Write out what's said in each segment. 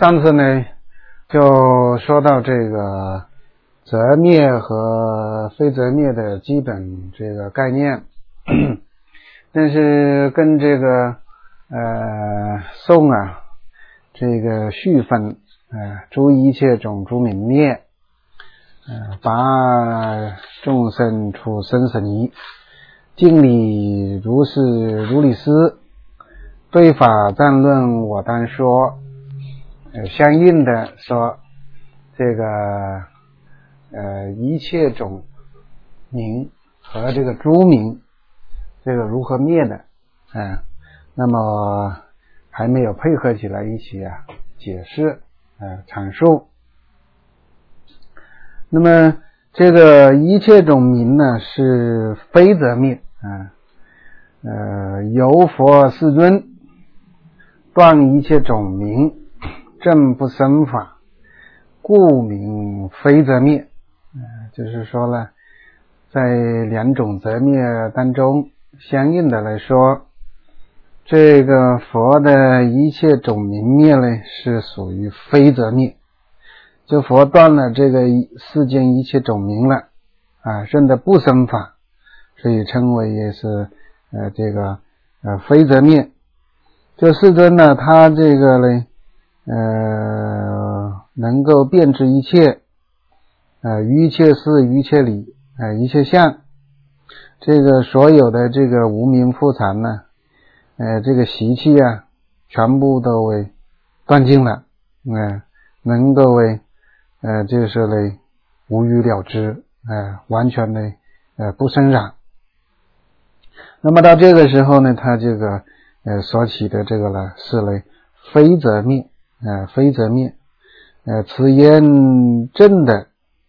上次呢就说到这个择灭和非择灭的基本这个概念，但是跟这个颂啊这个序分诸一切种诸泯灭，拔众生出生死泥，敬礼如是如理思，对法暂论我单说，相应的说这个一切种名和这个诸名这个如何灭的，那么还没有配合起来一起解释阐述。那么这个一切种名呢是非择灭，由佛世尊断一切种名，正不生法，故名非择灭。就是说呢，在两种择灭当中，相应的来说，这个佛的一切种名灭呢是属于非择灭，就佛断了这个世间一切种名了认得不生法，所以称为也是这个非择灭。就世尊呢，他这个呢能够遍知一切于一切事于一切理一切相，这个所有的这个无明覆缠呢这个习气全部都为断尽了，能够为就是呢无余了知，完全的不生染。那么到这个时候呢，他这个所起的这个呢是呢非择灭，非择灭，此言正的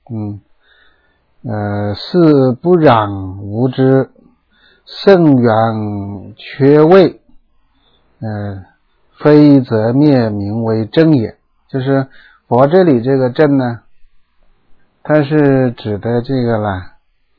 是不染无知，圣缘缺位，非择灭名为正也。就是佛这里这个正呢，它是指的这个啦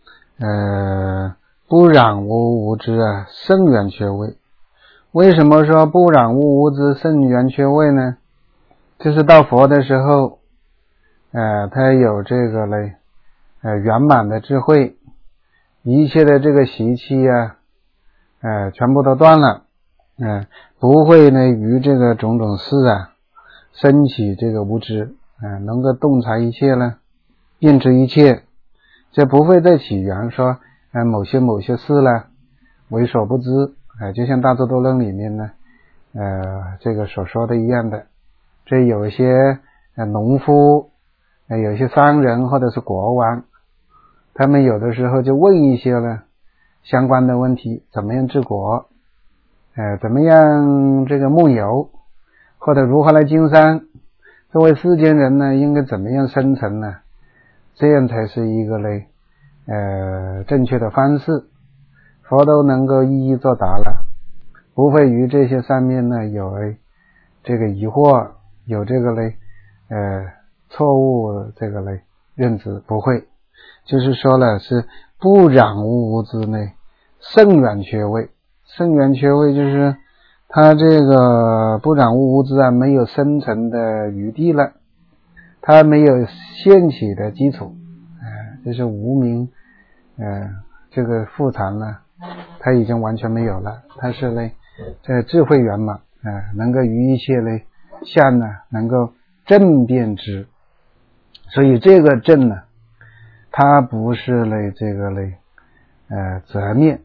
不染无知圣缘缺位。为什么说不染无知圣缘缺位呢？就是到佛的时候他有这个嘞圆满的智慧，一切的这个习气全部都断了，不会呢于这个种种事升起这个无知，能够洞察一切呢，遍知一切，这不会再起缘说某些事呢为所不知，就像大智度论里面呢这个所说的一样的，这有一些农夫，有一些商人或者是国王，他们有的时候就问一些呢相关的问题，怎么样治国，怎么样这个牧牛，或者如何来经商，作为世间人呢应该怎么样生存呢，这样才是一个呢正确的方式，佛都能够一一作答了，不会于这些上面呢有这个疑惑，有这个呢错误这个呢认知，不会。就是说了是不染无知呢圣缘缺位，圣缘缺位就是他这个不染无知没有生成的余地了，他没有现起的基础，就是无明这个覆缠呢他已经完全没有了，他是呢这智慧圆满，能够于一切呢相呢能够正辨知，所以这个正呢它不是呢这个呢择灭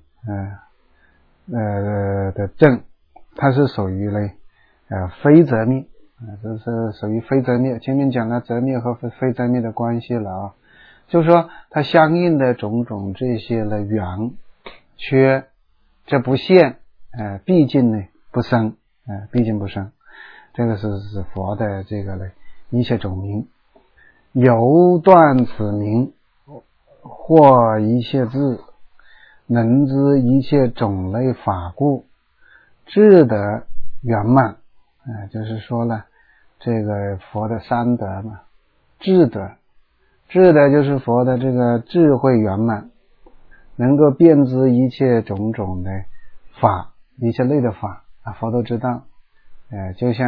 的正，它是属于呢非择灭，这是属于非择灭。前面讲了择灭和非择灭的关系了就是说它相应的种种这些的缘缺，这不现毕竟呢不生，毕竟不生，这个是佛的这个呢一切种名，由断此名或一切智，能知一切种类法故，智得圆满，就是说了这个佛的三德嘛，智德就是佛的这个智慧圆满，能够遍知一切种种的法，一切类的法佛都知道，就像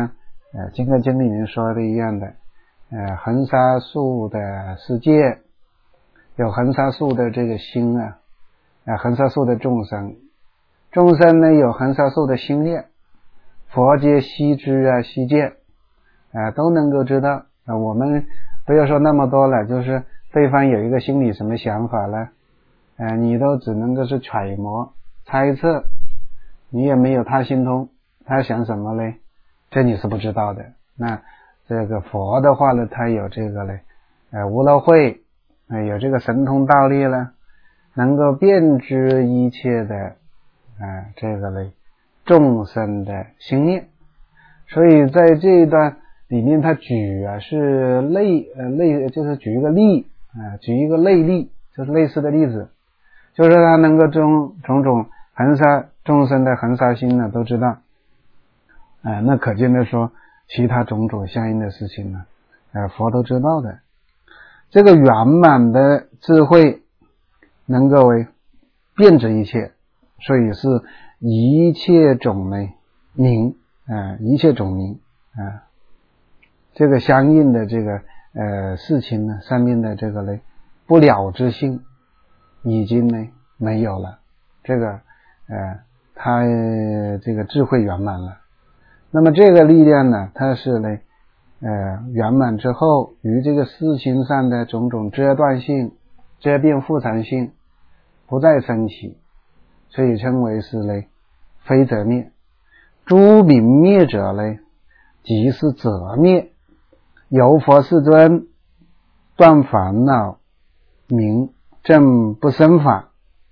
金刚经里面说的一样的，恒沙数的世界有恒沙数的这个心啊，恒沙数的众生呢有恒沙数的心念，佛皆悉知啊悉见，都能够知道。我们不要说那么多了，就是对方有一个心里什么想法了，你都只能够是揣摩猜测，你也没有他心通，他想什么嘞？这你是不知道的。那这个佛的话呢，他有这个嘞，无漏慧，有这个神通道力了，能够遍知一切的这个嘞众生的心念。所以在这一段里面，他举是就是举一个例，举一个类例，就是类似的例子，就是他能够种种恒沙众生的恒沙心呢都知道，那可见的说其他种种相应的事情呢，佛都知道的。这个圆满的智慧能够遍知一切，所以是一切种类明，一切种明，这个相应的这个事情呢，上面的这个呢不了之性已经呢没有了，这个他这个智慧圆满了。那么这个力量呢，它是呢圆满之后，与这个事情上的种种遮断性、遮变复常性不再升起，所以称为是呢非则灭。诸明灭者呢，即是则灭。由佛世尊断烦恼明正不生法，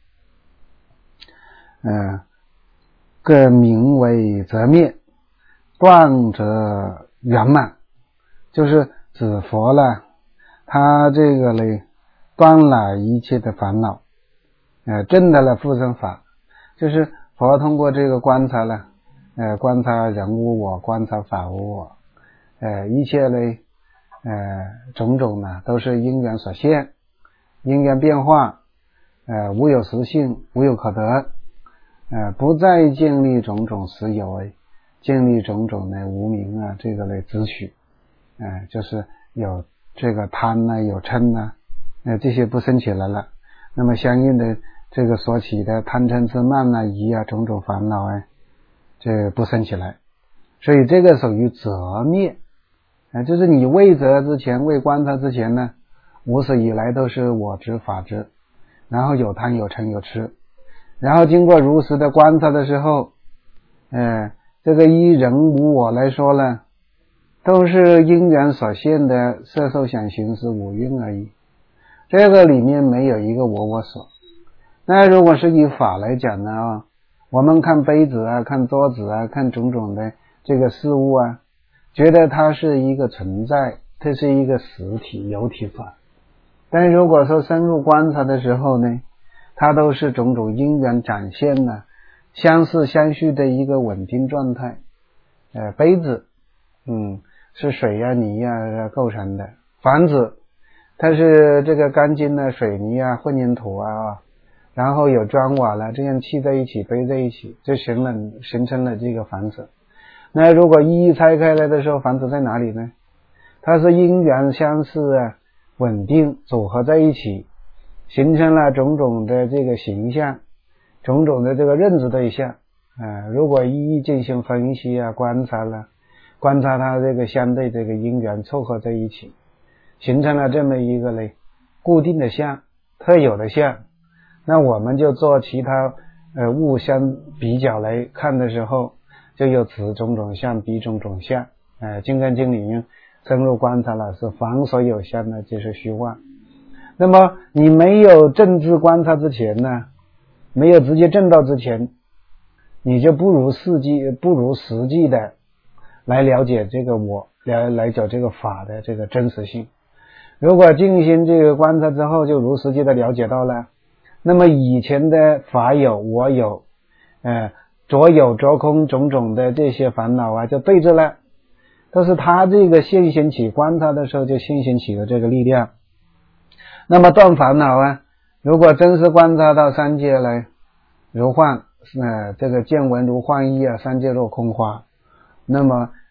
各名为则灭，断则圆满。就是指佛了，他这个呢断了一切的烦恼，证得了复生法。就是佛通过这个观察了，观察人无我，观察法无我，一切呢种种呢都是因缘所现，因缘变化，无有实性，无有可得，不再建立种种实有，建立种种的无明啊，这个来执取，就是有这个贪呢，有嗔呢，这些不生起来了。那么相应的这个所起的贪嗔痴慢啊疑啊种种烦恼这不生起来，所以这个属于则灭。就是你未则之前，未观察之前呢，无始以来都是我执法执，然后有贪有嗔有痴，然后经过如实的观察的时候，这个依人无我来说呢，都是因缘所现的色受想行识五蕴而已，这个里面没有一个我所。那如果是以法来讲呢，我们看杯子啊，看桌子啊，看种种的这个事物啊，觉得它是一个存在，它是一个实体有体法。但如果说深入观察的时候呢，它都是种种因缘展现的相似相续的一个稳定状态。杯子是水啊泥啊构成的，房子它是这个钢筋啊水泥啊混凝土啊，然后有砖瓦了，这样砌在一起堆在一起，就形成了这个房子。那如果一一拆开来的时候，房子在哪里呢？它是因缘相似啊，稳定组合在一起，形成了种种的这个形象，种种的这个认知对象。如果一一进行分析啊，观察它这个相对这个因缘凑合在一起，形成了这么一个固定的相，特有的相。那我们就做其他物相比较来看的时候，就有此种种相比种种相。金刚经里面深入观察了，是凡所有相呢就是虚妄。那么你没有正知观察之前呢，没有直接证到之前，你就不如实际的来了解这个我，来讲这个法的这个真实性。如果进行这个观察之后，就如实际的了解到了，那么以前的法有我有着有着空种种的这些烦恼啊就对着了，都是他这个现行起观察的时候就现行起的这个力量。那么断烦恼啊，如果真是观察到三界来如幻，这个见闻如幻意啊，三界若空花，那么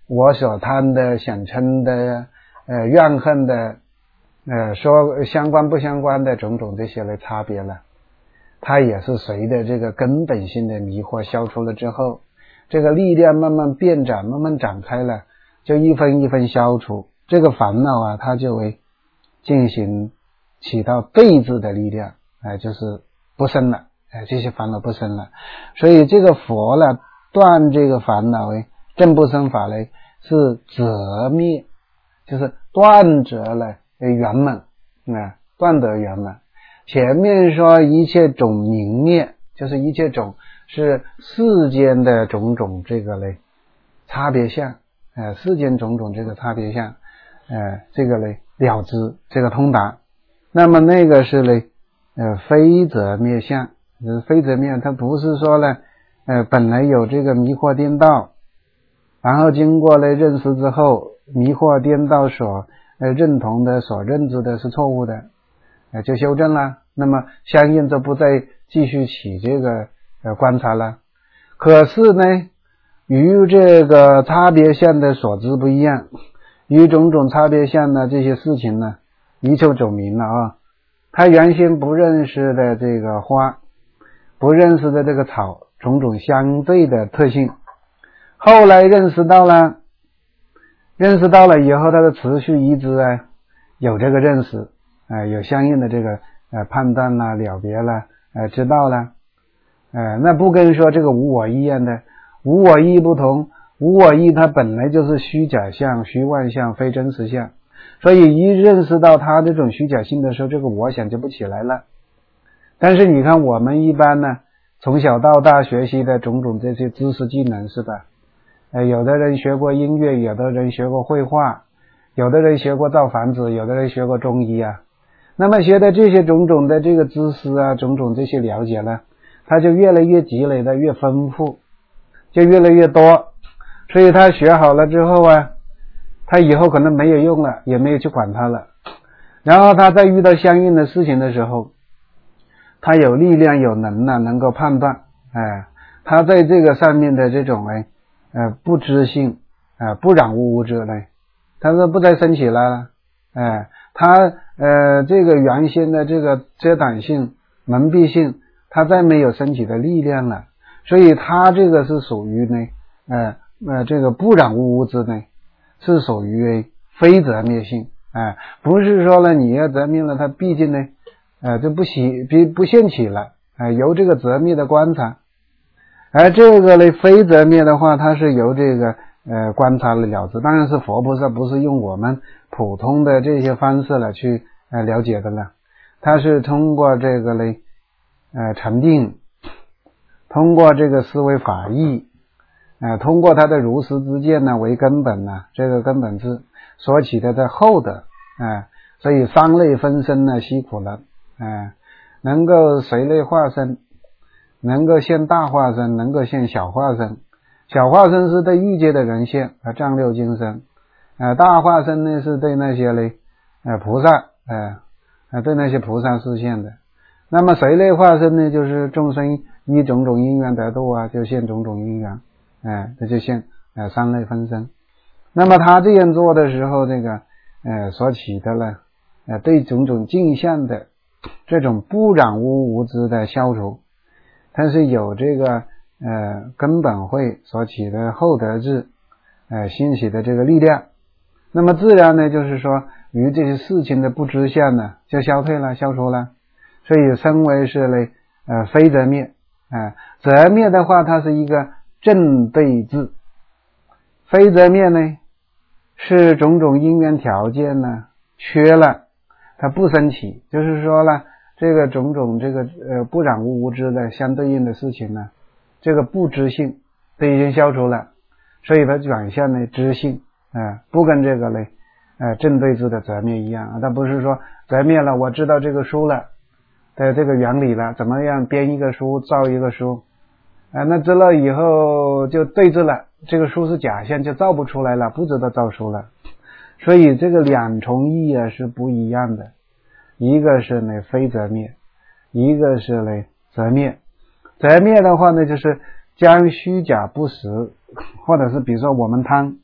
我所贪的、想嗔的、怨恨的，说相关不相关的种种这些的差别了，它也是随着这个根本性的迷惑消除了之后，这个力量慢慢变展，慢慢展开了，就一分一分消除，这个烦恼啊，它就会进行起到对治的力量，就是不生了，这些烦恼不生了。所以这个佛呢，断这个烦恼正不生法呢，是则灭，就是断则了圆满，断得圆满。前面说一切种明灭，就是一切种是世间的种种这个嘞差别相，世间种种这个差别相，这个嘞了知，这个通达。那么那个是嘞非则灭相，非则灭，它不是说呢本来有这个迷惑颠倒，然后经过了认识之后，迷惑颠倒所认同的、所认知的是错误的，就修正了，那么相应就不再继续起这个观察了。可是呢，与这个差别相的所知不一样，与种种差别相的这些事情呢，一就走明了啊。他原先不认识的这个花，不认识的这个草，种种相对的特性，后来认识到了以后，他的持续一直有这个认识，有相应的这个判断啦、了别啦、知道啦，那不跟说这个无我一样的，无我一不同，无我一它本来就是虚假相、虚妄相、非真实相，所以一认识到它这种虚假性的时候，这个我想就不起来了。但是你看我们一般呢，从小到大学习的种种这些知识技能是吧？有的人学过音乐，有的人学过绘画，有的人学过造房子，有的人学过中医啊。那么学的这些种种的这个知识啊，种种这些了解呢，他就越来越积累的越丰富，就越来越多。所以他学好了之后啊，他以后可能没有用了，也没有去管它了。然后他在遇到相应的事情的时候，他有力量有能耐，能够判断，他在这个上面的这种不知性，不染污无知呢，他说不再升起来了，他这个原先的这个遮挡性、蒙蔽性，他再没有升起的力量了，所以他这个是属于呢，这个不染污无知呢，是属于非则灭性，不是说呢你要则灭了，他毕竟呢，就不现起了，由这个则灭的观察。而这个呢非则灭的话，它是由这个观察了知，当然是佛菩萨不是用我们普通的这些方式来去了解的了，它是通过这个呢禅定，通过这个思维法义，通过它的如实之见呢为根本呢，这个根本是所起的在后的，所以三类分身呢悉苦了，能够随类化身，能够现大化身，能够现小化身。小化身是对欲界的人现丈六金身，大化身呢是对那些嘞菩萨，对那些菩萨示现的。那么随类化身呢，就是众生依种种因缘得度就现种种因缘，这就现三类分身。那么他这样做的时候，这个所起的了对种种镜像的这种不染污无知的消除，它是有这个根本会所起的后得智兴起的这个力量，那么自然呢就是说与这些事情的不知相呢就消退了，消除了，所以称为是呢非则灭，则灭的话它是一个正对治，非则灭呢是种种因缘条件呢缺了，它不升起，就是说呢这个种种这个不染污无知的相对应的事情呢，这个不知性都已经消除了，所以它转向呢知性，不跟这个呢正对治的则灭一样，它不是说则灭了我知道这个书了的这个原理了，怎么样编一个书造一个书，那知了以后就对治了，这个书是假象就造不出来了，不知道造书了。所以这个两重义是不一样的，一个是呢非则灭，一个是呢则灭。则灭的话呢，就是将虚假不实，或者是比如说我们贪，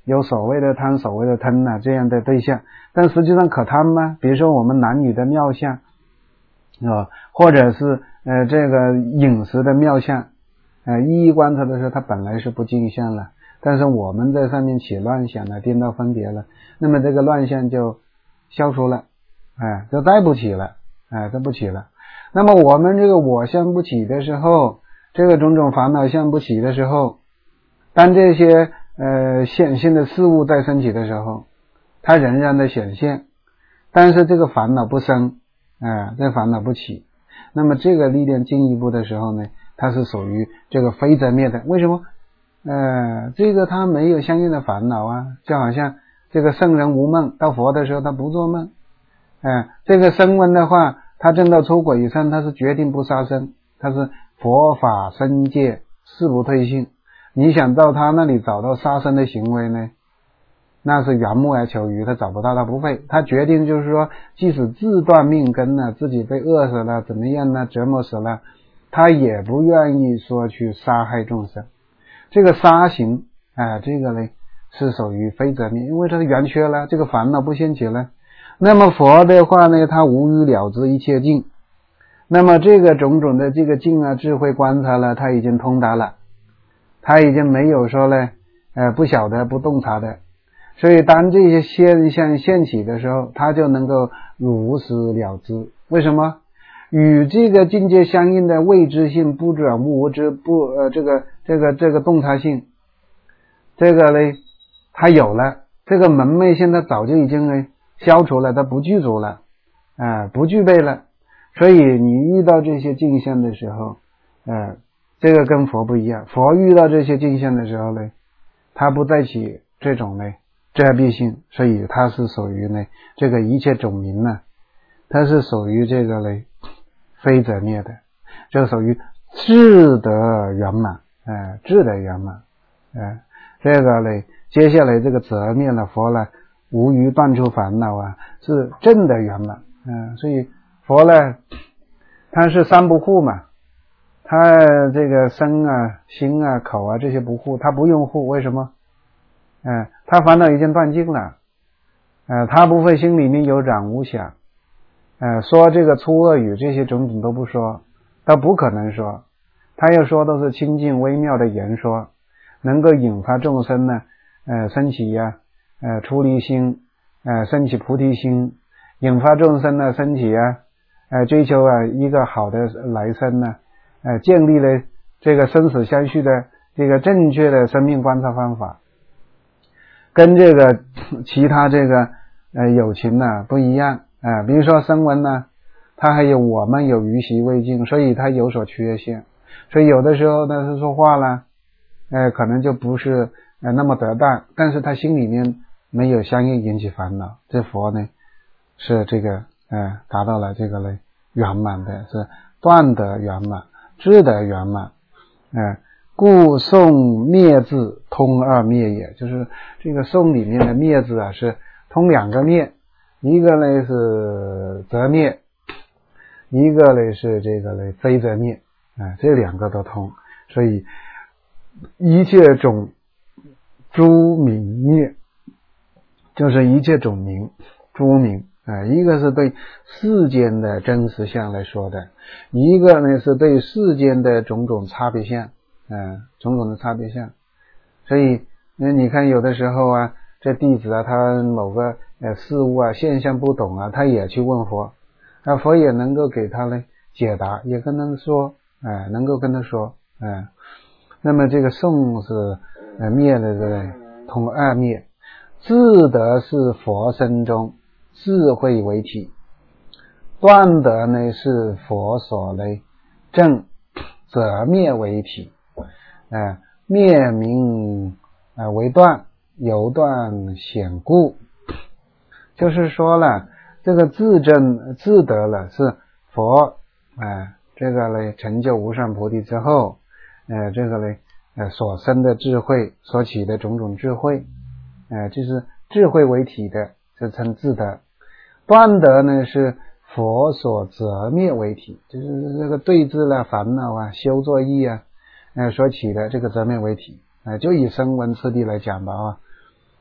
有所谓的贪所谓的嗔这样的对象，但实际上可贪吗？比如说我们男女的妙相或者是这个饮食的妙相一一观察的时候，它本来是不净相了，但是我们在上面起乱想了，颠倒分别了，那么这个乱象就消除了，就再不起了，就不起了。那么我们这个我相不起的时候，这个种种烦恼相不起的时候，当这些显现的事物在升起的时候，它仍然的显现，但是这个烦恼不生，这烦恼不起。那么这个历练进一步的时候呢，它是属于这个非则灭的。为什么？这个它没有相应的烦恼啊，就好像这个圣人无梦，到佛的时候他不做梦。这个声闻的话，他证到出果以上，他是决定不杀生，他是佛法僧戒誓不退信。你想到他那里找到杀生的行为呢，那是缘木而求鱼，他找不到，他不会，他决定就是说，即使自断命根了，自己被饿死了，怎么样呢，折磨死了，他也不愿意说去杀害众生。这个杀行这个呢是属于非则灭，因为它的缘缺了，这个烦恼不现起了。那么佛的话呢，他无欲了知一切境，那么这个种种的这个境智慧观察了，他已经通达了，他已经没有说呢不晓得不洞察的，所以当这些现象现起的时候，他就能够如实了知。为什么？与这个境界相应的未知性、不转无知、这个洞察性，这个呢他有了，这个门楣性他早就已经呢消除了，它不具足了，不具备了。所以你遇到这些境象的时候，这个跟佛不一样。佛遇到这些境象的时候呢，他不再起这种呢遮蔽性，所以它是属于呢这个一切种名呢，它是属于这个呢非则灭的，这属于智得圆满，智得圆满，这个呢接下来这个则灭了，佛呢无余断除烦恼是正的圆满，所以佛呢他是三不护嘛，他这个身心口这些不护，他不用护，为什么？他烦恼已经断尽了，他不会心里面有染无想，说这个粗恶语这些种种都不说，他不可能说，他要说都是清净微妙的言说，能够引发众生呢升起出离心，升起菩提心，引发众生呢升起追求一个好的来生呢，建立了这个生死相续的这个正确的生命观察方法，跟这个其他这个有情不一样比如说声闻呢，它还有我们有余习未尽，所以它有所缺陷，所以有的时候呢是说话了可能就不是那么得当，但是他心里面没有相应引起烦恼，这佛呢是这个达到了这个呢圆满的，是断得圆满，智得圆满故颂灭字通二灭也，就是这个颂里面的灭字是通两个灭，一个呢是则灭，一个呢是这个呢非则灭这两个都通，所以一切种诸名灭，就是一切种名诸名一个是对世间的真实相来说的，一个呢是对世间的种种差别相种种的差别相。所以你看有的时候这弟子他某个事物现象不懂他也去问佛，佛也能够给他呢解答，也跟他说能够跟他说那么这个颂是灭的这个通二灭，智德是佛身中智慧为体，断德呢是佛所呢正则灭为体灭名为断，由断显故，就是说了这个自证自得了是佛这个呢成就无上菩提之后这个呢所生的智慧，所起的种种智慧就是智慧为体的，这称自得。断德呢是佛所则灭为体，就是这个对治了烦恼修作意所起的这个则灭为体就以声闻次第来讲吧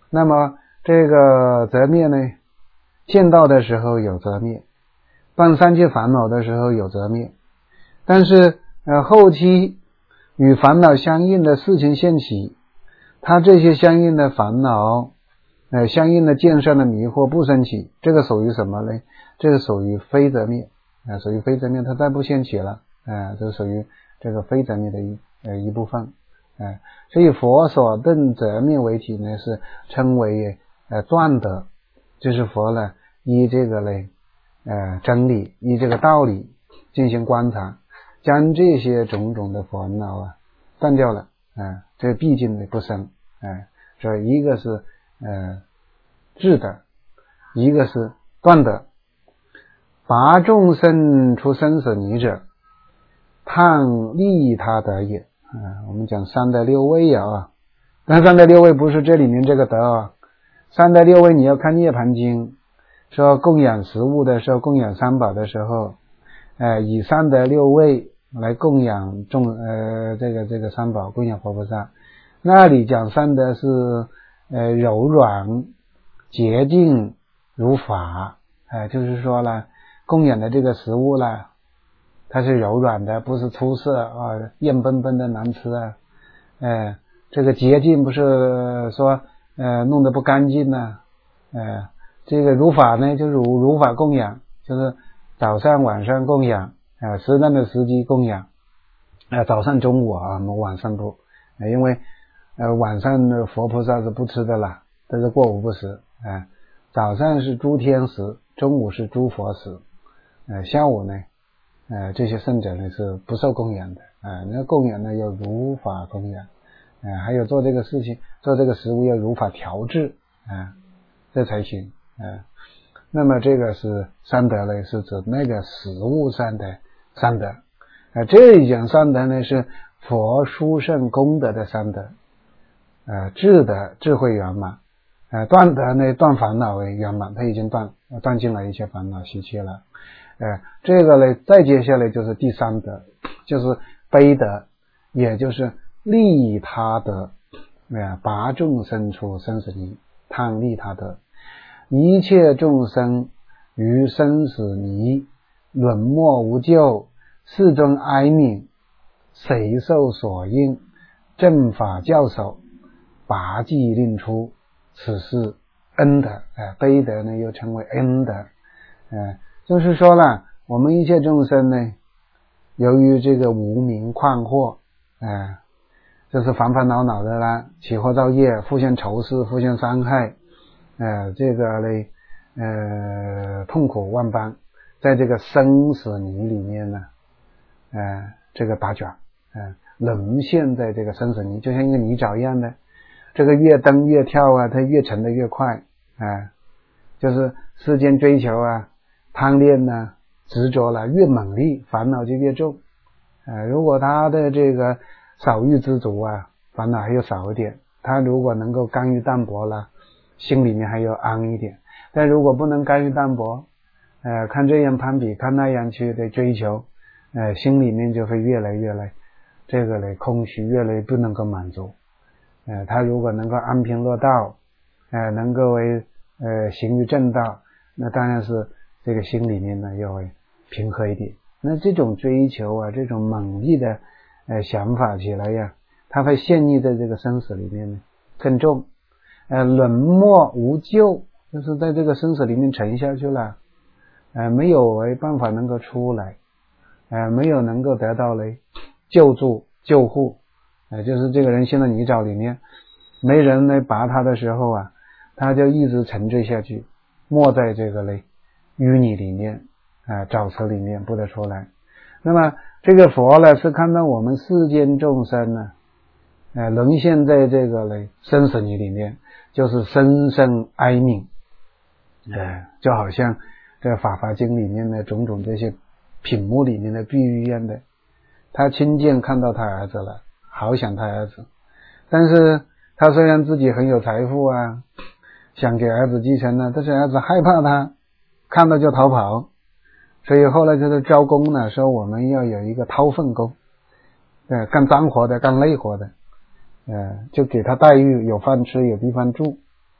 那么这个择灭呢，见道的时候有择灭，断三界烦恼的时候有择灭，但是后期与烦恼相应的事情现起，它这些相应的烦恼相应的见善的迷惑不生起，这个属于什么呢？这个属于非择灭，属于非择灭，它再不现起了，这属于这个非择灭的一部分，所以佛所顿择灭为体呢，是称为断得，就是佛呢依这个呢真理，依这个道理进行观察，将这些种种的烦恼断掉了，这毕竟的不生，所以一个是智的，一个是断的。拔众生出生死泥者，叹利他得也。我们讲三德六位但三德六位不是这里面这个德三德六位你要看涅盘经，说供养食物的时候，供养三宝的时候，以三德六位来供养这个三宝，供养佛菩萨。那里讲三德是柔软洁净如法，就是说呢，供养的这个食物呢，它是柔软的，不是粗涩硬崩崩的难吃这个洁净不是说弄得不干净这个如法呢，就是如法供养，就是早上晚上供养适当的时机供养早上中午晚上不因为晚上的佛菩萨是不吃的啦，都是过午不食早上是诸天食，中午是诸佛食下午呢这些圣者呢是不受供养的那供养呢要如法供养还有做这个事情，做这个食物要如法调制这才行那么这个是三德呢，是指那个食物上的三德这一讲三德呢是佛殊胜功德的三德智德智慧圆满断德呢断烦恼为圆满，他已经断尽了一些烦恼习气了这个呢再接下来就是第三德，就是悲德，也就是利他德拔众生出生死泥，叹利他德。一切众生于生死泥沦没无救，世尊哀悯，谁受所应，正法教授，拔济令出，此是恩德悲德呢又称为恩德就是说了，我们一切众生呢，由于这个无明困惑就是烦烦恼恼的啦，起惑造业，互相仇视，互相伤害这个呢痛苦万般，在这个生死泥里面呢这个打卷沦陷在这个生死泥，就像一个泥沼一样的，这个越蹬越跳它越沉得越快就是世间追求贪恋执着了越猛烈，烦恼就越重如果他的这个少欲知足烦恼还有少一点，他如果能够甘于淡泊了，心里面还有安一点，但如果不能甘于淡泊看这样攀比，看那样去的追求心里面就会越来越这个空虚，越来越不能够满足他如果能够安贫乐道能够行于正道，那当然是这个心里面呢要会平和一点。那这种追求这种猛烈的想法起来他会陷溺在这个生死里面呢更重沦没无救，就是在这个生死里面沉下去了没有办法能够出来没有能够得到救助救护就是这个人陷在泥沼里面，没人来拔他的时候他就一直沉醉下去，没在这个淤泥里面沼泽里面不得出来。那么这个佛呢是看到我们世间众生呢沦陷在这个生死泥里面，就是深深哀悯就好像这个法华经里面的种种这些品目里面的比喻一样的，他亲见看到他儿子了，好想他儿子，但是他虽然自己很有财富想给儿子继承但是儿子害怕他，看到就逃跑，所以后来就是招工呢，说我们要有一个掏粪工干脏活的干累活的就给他待遇，有饭吃有地方住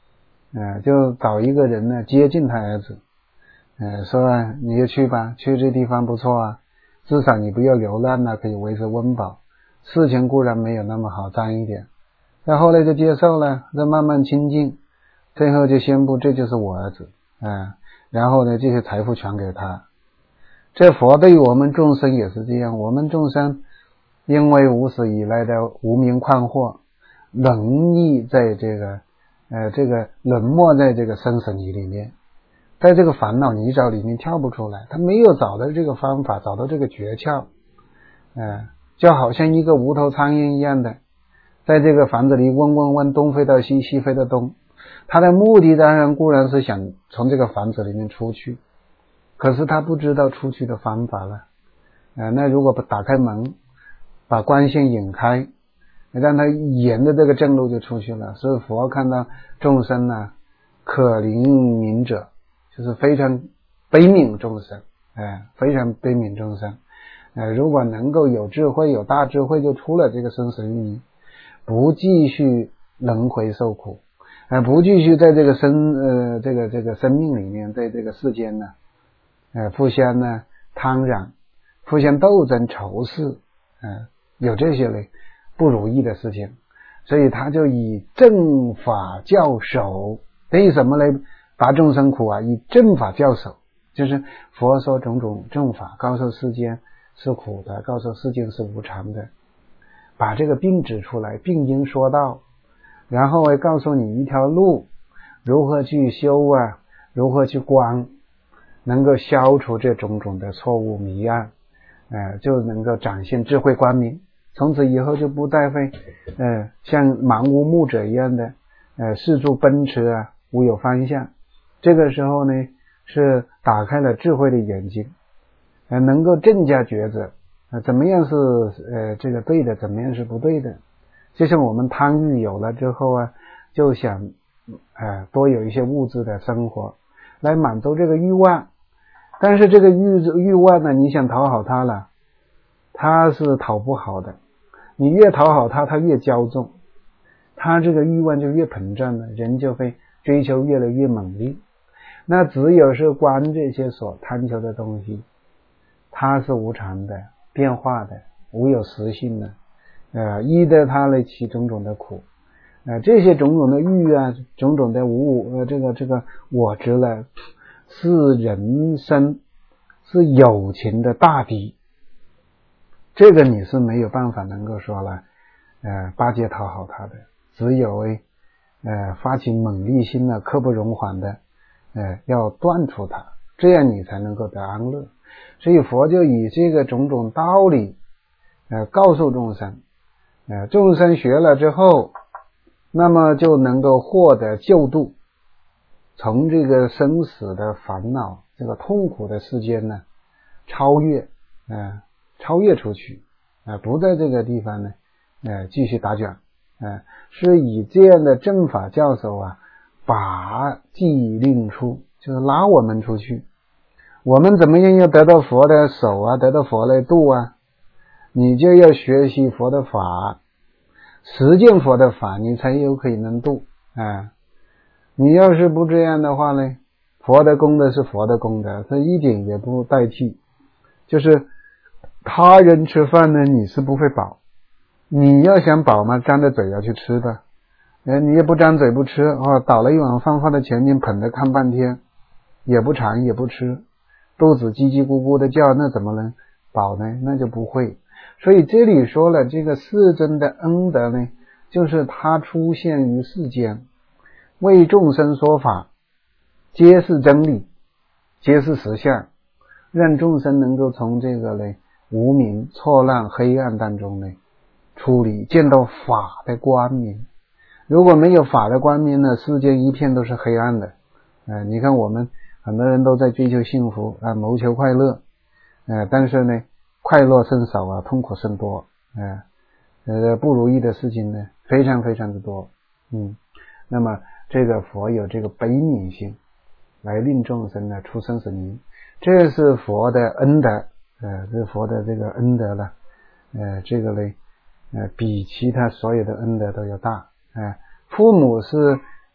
就找一个人呢接近他儿子，说你就去吧，去这地方不错啊，至少你不要流浪了，可以维持温饱，事情固然没有那么好脏一点，但后来就接受了，再慢慢亲近，最后就宣布这就是我儿子，然后呢这些财富全给他。这佛对于我们众生也是这样，我们众生因为无始以来的无明困惑，容易在这个沦没在这个生死泥里面，在这个烦恼泥沼里面跳不出来，他没有找到这个方法，找到这个诀窍，就好像一个无头苍蝇一样的，在这个房子里嗡嗡嗡，东飞到西，西飞到东，他的目的当然固然是想从这个房子里面出去，可是他不知道出去的方法了，那如果打开门，把光线引开，让他沿着这个正路就出去了。所以佛看到众生呢，可怜悯者，就是非常悲悯众生，非常悲悯众生。如果能够有智慧，有大智慧，就出了这个生死淤泥，不继续轮回受苦，不继续在这个生命里面，在这个世间呢，互相呢贪婪，互相斗争仇视，有这些类不如意的事情，所以他就以正法教授，为什么呢？拔众生苦啊，以正法教授，就是佛说种种正法，告诉世间是苦的，告诉世间是无常的，把这个病指出来，病因说道，然后会告诉你一条路，如何去修啊，如何去观，能够消除这种种的错误迷暗，就能够展现智慧光明，从此以后就不再会像盲无目者一样的四处奔驰啊，无有方向。这个时候呢，是打开了智慧的眼睛，能够正加抉择，怎么样是这个对的，怎么样是不对的。就像我们贪欲有了之后啊，就想多有一些物质的生活来满足这个欲望，但是这个欲望呢，你想讨好它了，它是讨不好的，你越讨好它，它越骄纵，它这个欲望就越膨胀了，人就会追求越来越猛烈。那只有是观这些所贪求的东西，它是无常的，变化的，无有实性的，依得它来起种种的苦，这些种种的欲啊，种种的这个我执呢，是人生是有情的大敌，这个你是没有办法能够说了巴结讨好他的，只有发起猛烈心的，刻不容缓的要断除它，这样你才能够得安乐。所以佛就以这个种种道理告诉众生，众生学了之后，那么就能够获得救度，从这个生死的烦恼，这个痛苦的世间呢超越出去，不在这个地方呢继续打卷，是以这样的正法教授啊，把既令出，就是拉我们出去。我们怎么样要得到佛的手啊，得到佛来度啊？你就要学习佛的法，实践佛的法，你才有可能度你要是不这样的话呢，佛的功德是佛的功德，它一点也不代替。就是他人吃饭呢，你是不会饱，你要想饱嘛，张着嘴要去吃的，你也不张嘴不吃倒了一碗饭放在前面捧着看半天，也不尝也不吃，肚子叽叽咕咕的叫，那怎么能饱呢？那就不会。所以这里说了，这个世尊的恩德呢，就是他出现于世间，为众生说法，皆是真理，皆是实相，让众生能够从这个呢无明错乱黑暗当中呢出离，见到法的光明。如果没有法的光明呢，世间一片都是黑暗的。你看我们很多人都在追求幸福谋求快乐，但是呢快乐甚少啊，痛苦甚多，不如意的事情呢非常非常的多。那么这个佛有这个悲悯心，来令众生呢出生死泥，这是佛的恩德，这是佛的这个恩德了，这个呢比其他所有的恩德都要大。父母是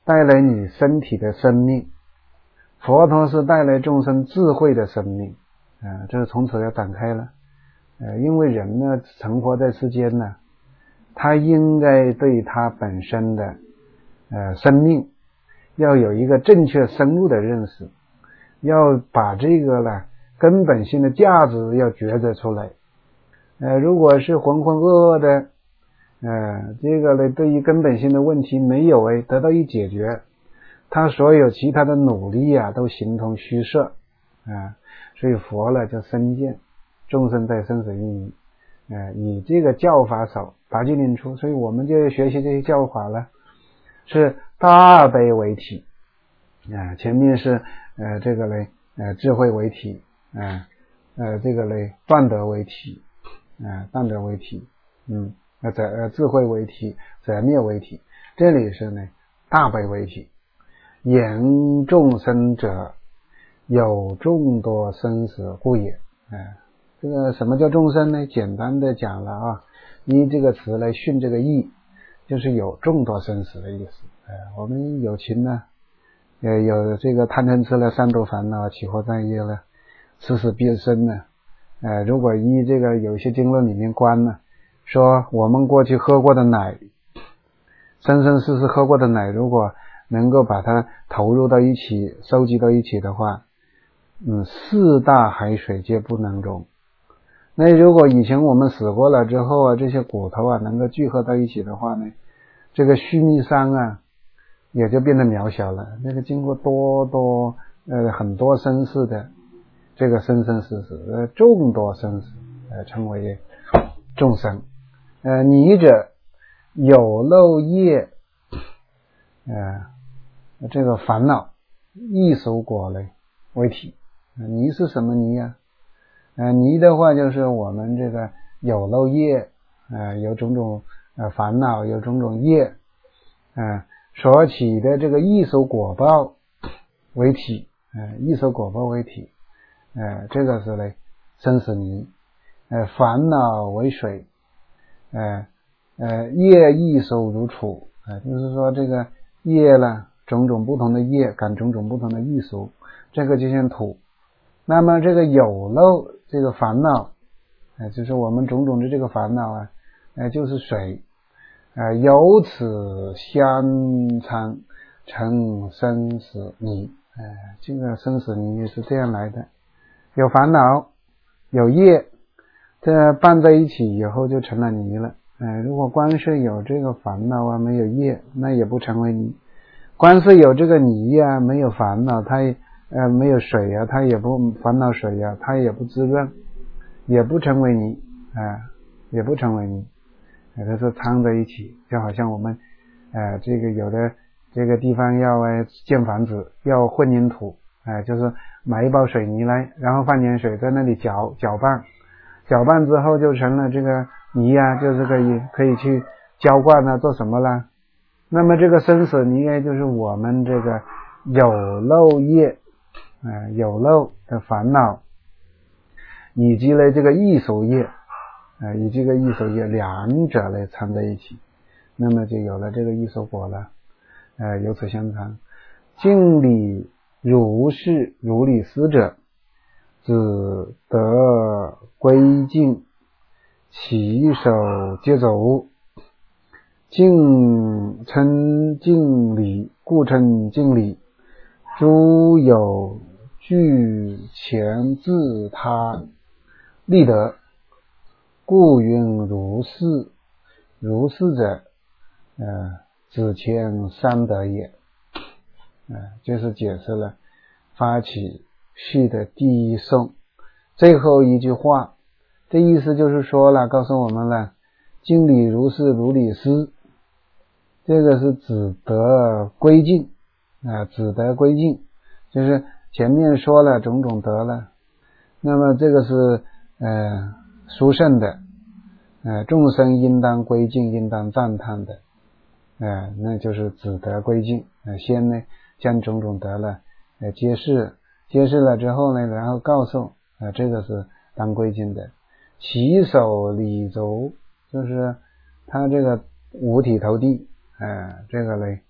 带来你身体的生命，佛陀是带来众生智慧的生命，这是从此要展开了。因为人呢成活在世间呢，他应该对他本身的生命要有一个正确深入的认识，要把这个呢根本性的价值要抉择出来。如果是浑浑噩噩的，这个呢对于根本性的问题没有得到一解决，他所有其他的努力都形同虚设。所以佛呢叫身见，众生在生死因缘，以这个教法手拔尽令出。所以我们就学习这些教法呢，是大悲为体，前面是这个呢智慧为体，这个呢断德为体，断德为体，智慧为体，则灭为体。这里是呢大悲为体，言众生者，有众多生死故也。这个什么叫众生呢？简单的讲了依这个词来训这个义，就是有众多生死的意思。我们有情呢，有这个贪嗔痴了，三毒烦恼，起惑障业了，生死变生呢。如果依这个有些经论里面观呢，说我们过去喝过的奶，生生世世喝过的奶，如果能够把它投入到一起，收集到一起的话，四大海水皆不能容。那如果以前我们死过了之后这些骨头能够聚合到一起的话呢，这个须弥山也就变得渺小了。那个经过很多生世的这个生生世世众多生死，称为众生。泥者有漏业，这个烦恼异熟果类为体。泥是什么泥呀？泥的话就是我们这个有漏业，有种种烦恼，有种种业，所起的这个异熟果报为体，异熟果报为体，这个是呢生死泥。烦恼为水，业异熟如土，就是说这个业呢，种种不同的业感种种不同的异熟，这个就像土。那么这个有漏这个烦恼，就是我们种种的这个烦恼就是水，由此相参成生死泥。这个生死泥是这样来的，有烦恼有业，这拌在一起以后就成了泥了。如果光是有这个烦恼没有业，那也不成为泥。光是有这个泥没有烦恼，它没有水它也不烦恼水它也不滋润，也不成为泥，也不成为泥。它是掺在一起，就好像我们这个有的这个地方要建房子，要混凝土，就是买一包水泥来，然后放点水在那里搅拌之后就成了这个泥就是可以去浇灌做什么啦。那么这个生死泥就是我们这个有漏业，有漏的烦恼，以及呢这个异熟业，以这个异熟业两者来掺在一起，那么就有了这个异熟果了。由此相参。敬礼如是如理思者，只得归敬，其手皆走。敬称敬礼，故称敬礼。诸有具前自他立德，故云如是。如是者，子谦三德也。就是解释了发起序的第一颂最后一句话。这意思就是说了，告诉我们了，敬礼如是如理思，这个是只得归敬，只得归敬，就是前面说了种种德了，那么这个是殊胜的，众生应当归敬，应当赞叹的，那就是只得归敬。先呢将种种德了揭示了之后呢，然后告诉这个是当归敬的。起手礼足，就是他这个五体投地，这个呢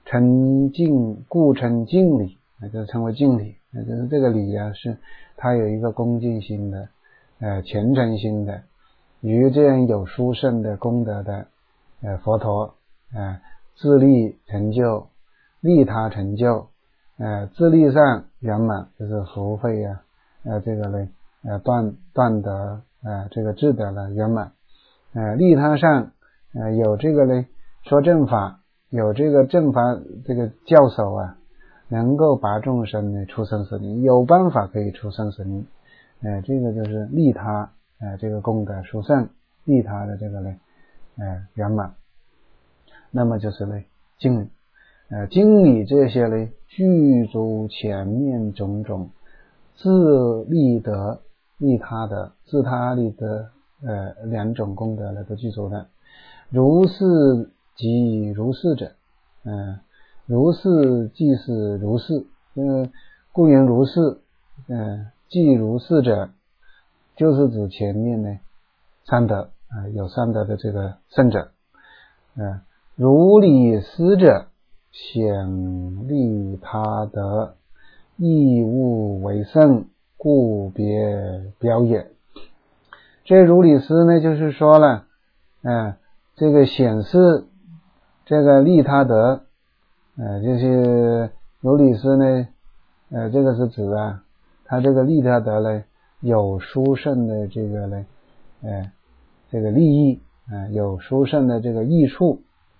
故称敬礼，就是称为敬礼，就是这个礼啊，是它有一个恭敬心的虔诚心的，于这样有殊胜的功德的佛陀自利成就，利他成就，自利上圆满，就是福慧啊这个呢断得这个智得了圆满，利他上有这个呢说正法，有这个正法这个教授啊，能够拔众生呢出生死灵，有办法可以出生死灵，这个就是利他这个功德殊胜，利他的这个呢圆满。那么就是呢敬礼，敬礼这些呢具足前面种种自利得利他的自他利得两种功德呢都具足的。如是即如是者，如是即是如是，故言如是，即如是者，就是指前面呢三德有三德的这个圣者，如理思者，显利他德，亦物为圣，故别标也。这如理思呢，就是说了，这个显示这个利他德，这些如理思呢，这个是指他这个利他德呢，有殊胜的这个呢，这个利益，有殊胜的这个益处，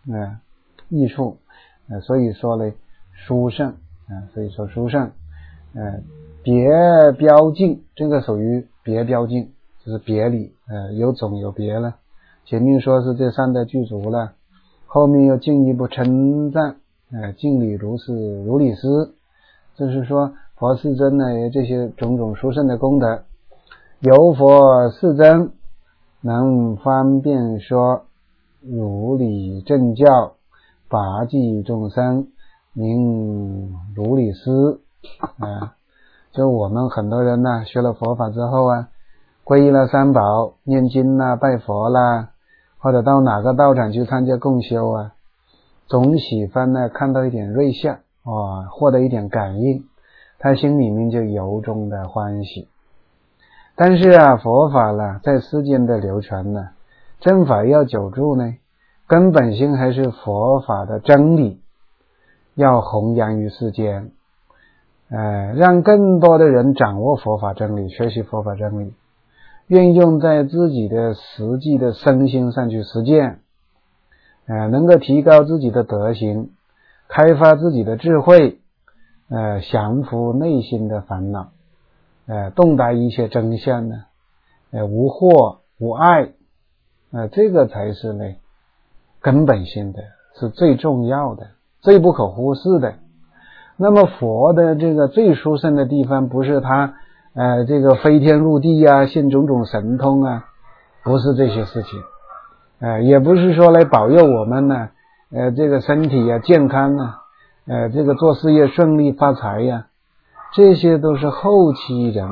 所以说呢，殊胜，所以说殊胜，别标敬，这个属于别标敬，就是别理，有总有别了。前面说是这三德具足了，后面又进一步称赞，敬礼如是如理思，就是说佛世尊呢有这些种种殊胜的功德，有佛世尊能方便说如理正教，拔济众生，名如理思。就我们很多人呢学了佛法之后皈依了三宝，念经啦，拜佛啦，或者到哪个道场去参加共修总喜欢呢看到一点瑞相，获得一点感应，他心里面就由衷的欢喜。但是佛法在世间的流传正法要久住呢，根本性还是佛法的真理要弘扬于世间，让更多的人掌握佛法真理，学习佛法真理，运用在自己的实际的身心上去实践，能够提高自己的德行，开发自己的智慧，降服内心的烦恼，洞达一切真相无惑无碍，这个才是呢根本性的，是最重要的，最不可忽视的。那么佛的这个最殊胜的地方，不是他这个飞天入地现种种神通不是这些事情，也不是说来保佑我们这个身体健康这个做事业顺利发财这些都是后期人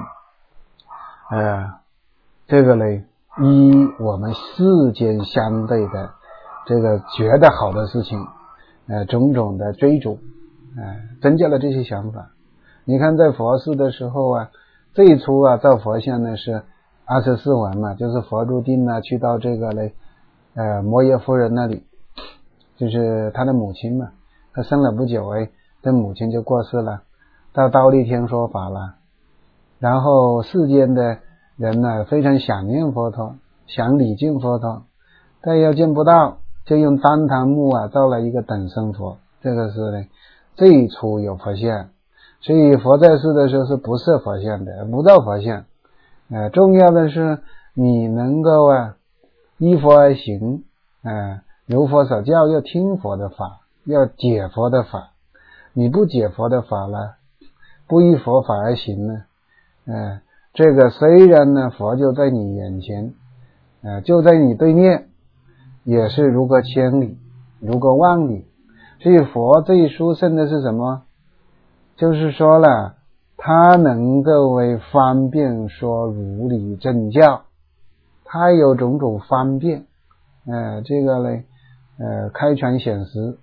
这个呢依我们世间相对的这个觉得好的事情种种的追逐增加了这些想法。你看在佛寺的时候最初造佛像呢是24环嘛，就是佛入定去到这个呢摩耶夫人那里，就是他的母亲嘛，他生了不久这母亲就过世了，到忉利天说法了，然后世间的人非常想念佛陀，想礼敬佛陀，但又见不到，就用单檀木造了一个等身佛，这个是呢最初有佛像，所以佛在世的时候是不设佛像的，不造佛像。重要的是你能够依佛而行，如佛所教，要听佛的法，要解佛的法。你不解佛的法不依佛法而行这个虽然呢佛就在你眼前，就在你对面，也是如隔千里，如隔万里。所以佛最殊胜的是什么？就是说了他能够为方便说如理正教，他有种种方便这个呢开权显实，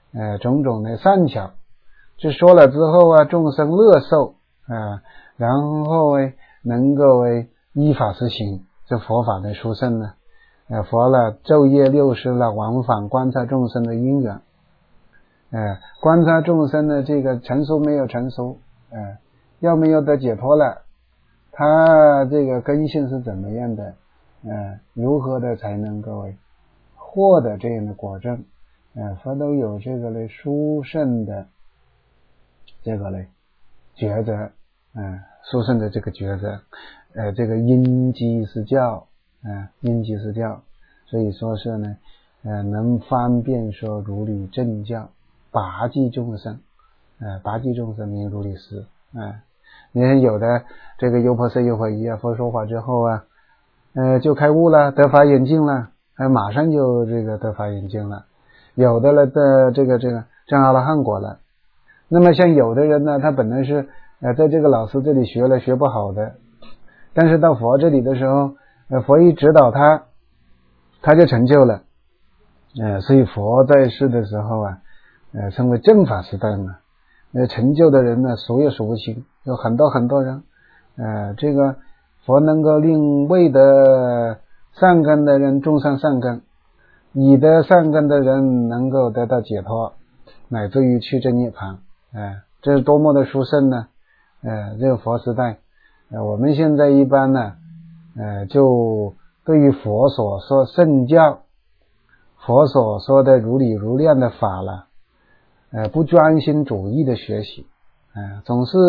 种种的善巧，这说了之后啊，众生乐受然后能够依法实行这佛法的殊胜呢。佛了昼夜六时了，往返观察众生的因缘，观察众生的这个成熟没有成熟，要没有得解脱了，他这个根性是怎么样的，如何的才能够获得这样的果证，佛都有这个殊胜的这个抉择，殊胜的这个抉择，这个因机施教，因机施教，所以说是呢，能方便说如理正教，拔济众生，拔济众生名如理师，你看有的这个优婆塞优婆夷佛说法之后就开悟了，得法眼净了，马上就这个得法眼净了，有的的这个证阿罗汉果了。那么像有的人呢，他本来是在这个老师这里学不好的，但是到佛这里的时候，佛一指导他就成就了，所以佛在世的时候称为正法时代嘛，成就的人呢数也数不清，有很多很多人，这个佛能够令未得善根的人种上善根，已得善根的人能够得到解脱，乃至于去证涅槃，这是多么的殊胜呢！这个佛时代，我们现在一般呢，就对于佛所说圣教，佛所说的如理如量的法了，不专心主义的学习，总是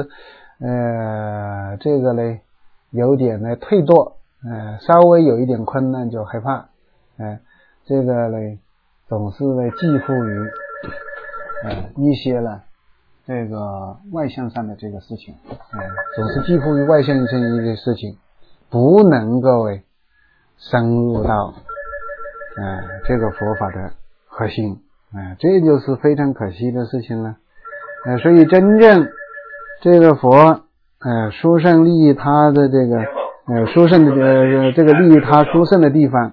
这个有点退堕，稍微有一点困难就害怕，这个总是寄附于一些这个外向上的这个事情，总是寄附于外向上的一些事情，不能够深入到这个佛法的核心，这就是非常可惜的事情了。所以真正这个佛殊胜利益他的这个殊胜的这个利益他殊胜的地方，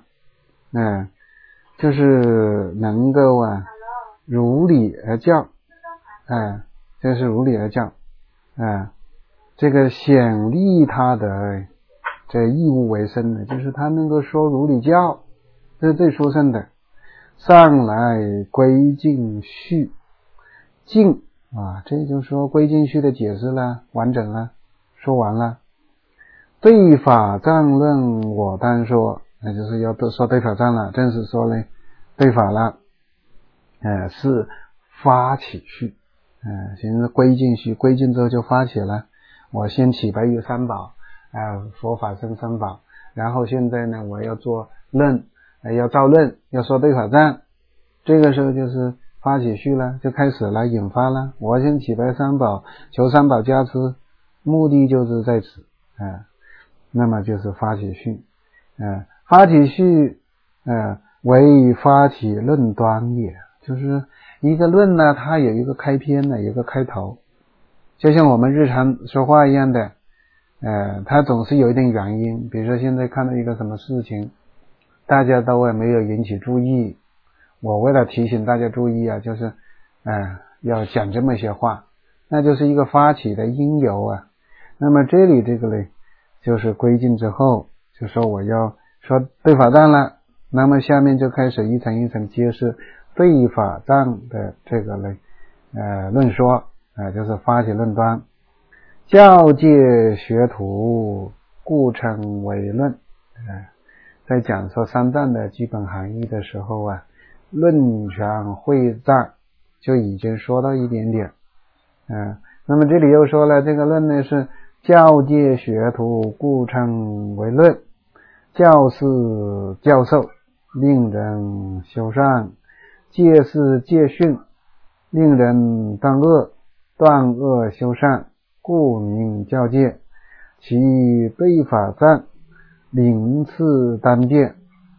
就是能够如理而教，这是如理而教，这个显利他的这义务为生的，就是他能够说如理教，这是最殊胜的。上来归尽序，尽这就是说归尽序的解释了，完整了，说完了。对法藏论我单说，那就是要说对法藏了，正是说对法了，是发起序，现在归尽序，归尽之后就发起了，我先起白于三宝，佛法生三宝，然后现在呢我要做论，要造论，要说对法藏，这个时候就是发起序了，就开始了，引发了，我先起白三宝，求三宝加持，目的就是在此，那么就是发起序，发起序为发起论端也，就是一个论呢，它有一个开篇的，有一个开头，就像我们日常说话一样的，它总是有一点原因，比如说现在看到一个什么事情，大家都没有引起注意，我为了提醒大家注意就是要讲这么些话，那就是一个发起的因由那么这里这个就是归尽之后，就说我要说对法藏了，那么下面就开始一层一层揭示对法藏的这个论说，就是发起论端，教诫学徒故称为论，在讲说三藏的基本含义的时候论权会藏就已经说到一点点，那么这里又说了，这个论呢是教诫学徒故称为论，教是教授，令人修善，戒是戒训，令人断恶，断恶修善，故名教诫。其对法藏名次单变，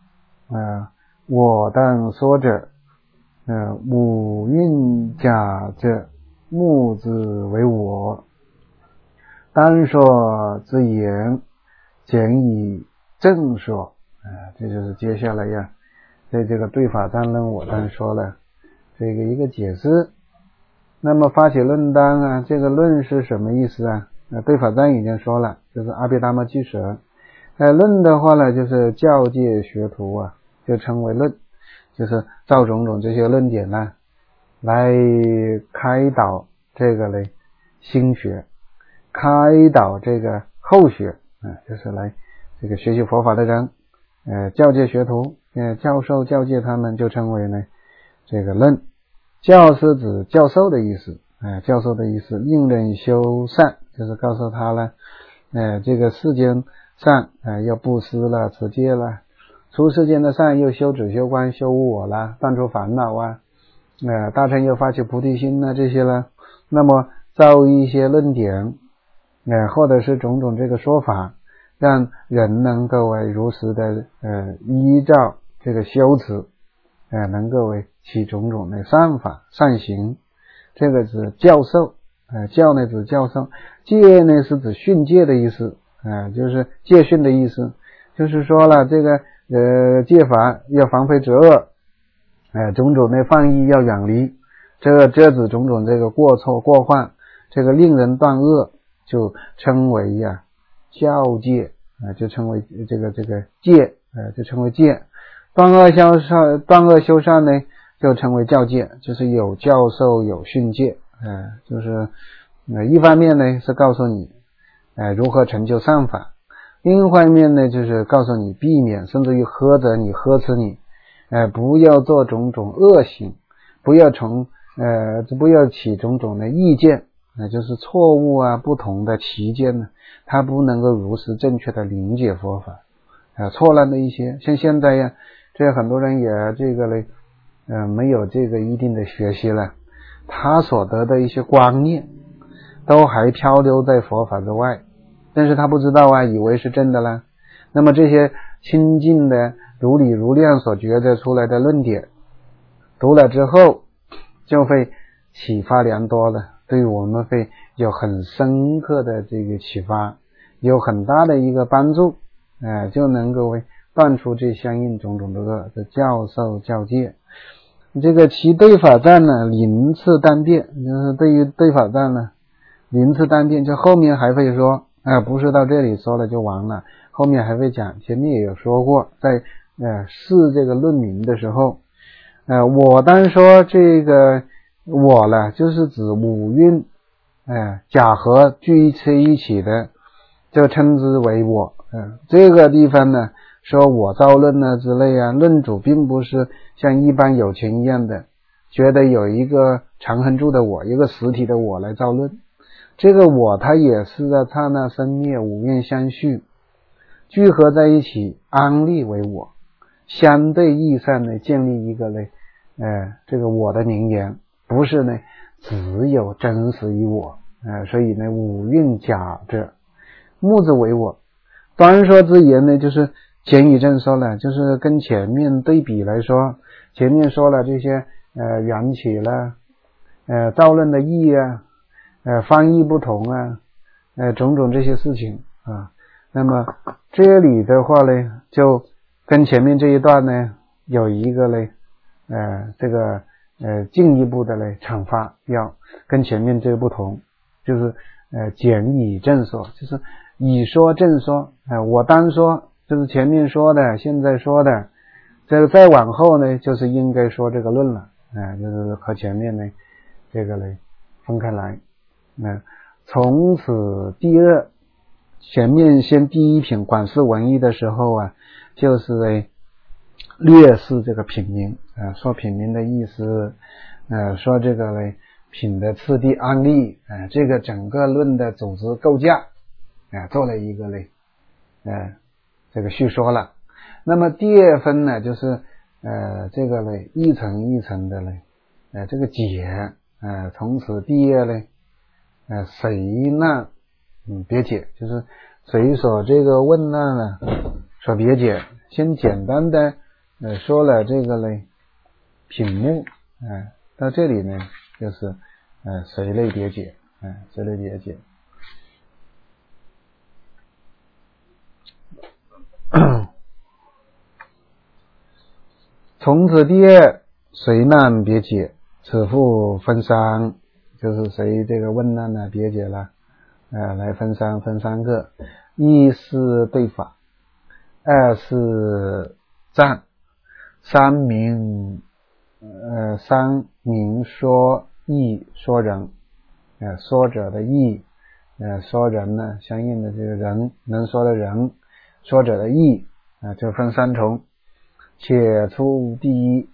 我当说者，五蕴假者，目之为我，单说之言，简以正说，这就是接下来在这个对法藏论我单说了， 这个一个解释。那么发起论当啊，这个论是什么意思啊？对法赞已经说了，就是阿毗达摩俱舍。论的话呢，就是教诫学徒啊，就称为论，就是照种种这些论点呢，来开导这个嘞心学，开导这个后学就是来这个学习佛法的人，教诫学徒，教授教诫他们，就称为呢这个论。教是指教授的意思，教授的意思，令人修善，就是告诉他了，这个世间善要布施了，持戒了，出世间的善又修止修观修无我啦，断除烦恼啊，大乘又发起菩提心啊，这些了。那么造一些论点，或者是种种这个说法，让人能够如实的依照这个修持，能够起种种的善法善行，这个是教授。教呢指教授，戒呢是指训诫的意思，就是戒训的意思，就是说了这个戒法要防非择恶，种种的犯意要远离，遮止种种这个过错过患，这个令人断恶，就称为教戒，就称为这个戒，就称为戒。断恶修善呢，就称为教戒，就是有教授有训诫，就是一方面呢是告诉你如何成就善法，另一方面呢就是告诉你避免甚至于呵责你呵斥你，不要做种种恶行，不要起种种的意见，就是错误不同的歧见呢，他不能够如实正确的理解佛法，错乱的一些，像现在这很多人也这个嘞没有这个一定的学习了，他所得的一些观念都还漂流在佛法之外，但是他不知道以为是真的了。那么这些清净的如理如量所觉得出来的论点，读了之后就会启发良多了，对我们会有很深刻的这个启发，有很大的一个帮助，就能够断除这相应种种的恶，教授教诫。这个其对法赞呢鳞次单变，就是对于对法赞呢鳞次单变，就后面还会说不是到这里说了就完了，后面还会讲，前面也有说过，在试这个论名的时候，我单说这个我呢，就是指五蕴假合聚一起的，就称之为我。这个地方呢说我造论之类论主并不是像一般有情一样的觉得有一个常恒住的我，一个实体的我来造论，这个我它也是在刹那生灭，五蕴相续聚合在一起，安立为我，相对意义上呢建立一个这个我的名言，不是呢只有真实于我，所以呢五蕴假者，目之为我。端说之言呢，就是简语正说了，就是跟前面对比来说，前面说了这些缘起了，造论的义翻译不同种种这些事情那么这里的话呢，就跟前面这一段呢有一个这个进一步的阐发，要跟前面这个不同，就是简以正说，就是以说正说，我单说就是前面说的，现在说的，这个再往后呢就是应该说这个论了，就是和前面呢这个分开来。从此第二，前面先第一品广释文义的时候就是略示这个品名，说品名的意思，说这个品的次第安立，这个整个论的组织构架，做了一个这个叙说了。那么第二分呢，就是这个一层一层的这个解，从此第二谁难别解，就是谁所这个问难所别解。先简单的说了这个品目，到这里呢就是谁类别解，谁类别解。从此第二谁难别解， 此复分三，就是随这个问难呢别解了，来分三个：一是对法，二是赞，三明说义说人，说者的义，说人呢相应的这个人，能说的人，说者的义，就分三重。且出第一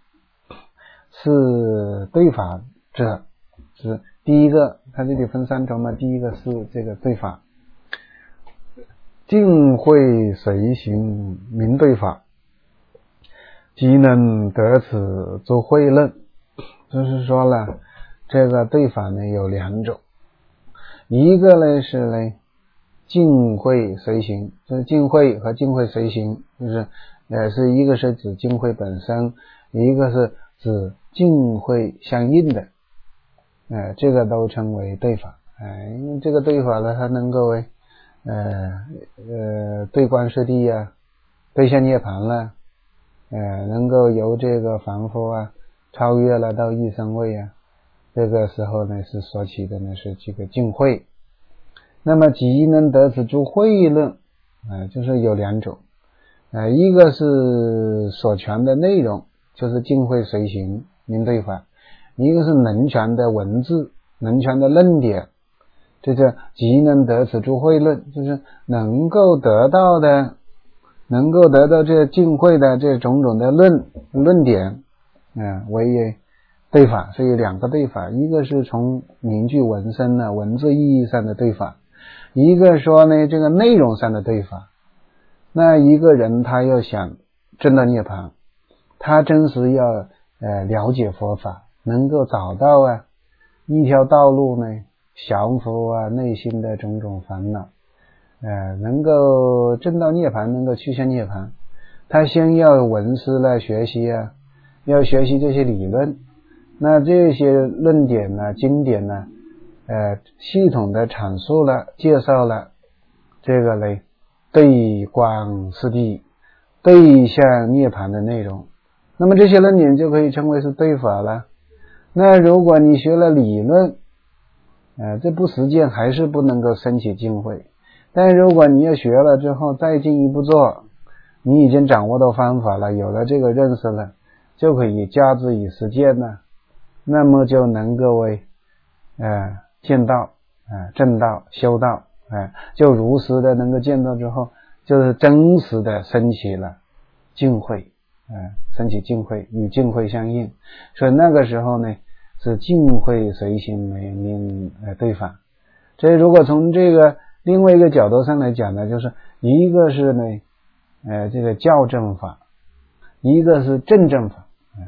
是对法者，是第一个，它这里分三重嘛，第一个是这个对法，尽会随行明对法，即能得此作会论。就是说了，这个对法呢有两种，一个呢是呢尽会随行，就是尽会和尽会随行，就是是一个是指尽会本身，一个是指尽会相应的，这个都称为对法。因为这个对法呢，它能够为对观世谛啊，对向涅槃了，能够由这个凡夫啊超越了到异生位啊，这个时候呢是说起的呢是这个尽会。那么即能得此诸会论，就是有两种，一个是所传的内容，就是尽会随行明对法，一个是能传的文字，能传的论点，这叫即能得此诸会论，就是能够得到这尽会的这种种的论点，为对法。所以两个对法，一个是从名句文身的文字意义上的对法，一个说呢这个内容上的对法。那一个人他要想证到涅槃，他真是要了解佛法，能够找到一条道路呢降服内心的种种烦恼，能够证到涅槃，能够趋向涅槃，他先要闻思来学习要学习这些理论。那这些论点呢经典呢系统的阐述了介绍了这个呢对观世谛对向涅槃的内容，那么这些论点就可以称为是对法了。那如果你学了理论，这不实践还是不能够升起尽会，但如果你要学了之后再进一步做，你已经掌握到方法了，有了这个认识了，就可以加之以实践了，那么就能够为见道证道修道，就如实的能够见到之后，就是真实的升起了尽会，升起尽会，与尽会相应。所以那个时候呢是尽会随行明对法。所以如果从这个另外一个角度上来讲呢，就是一个是呢这个教正法，一个是证正法，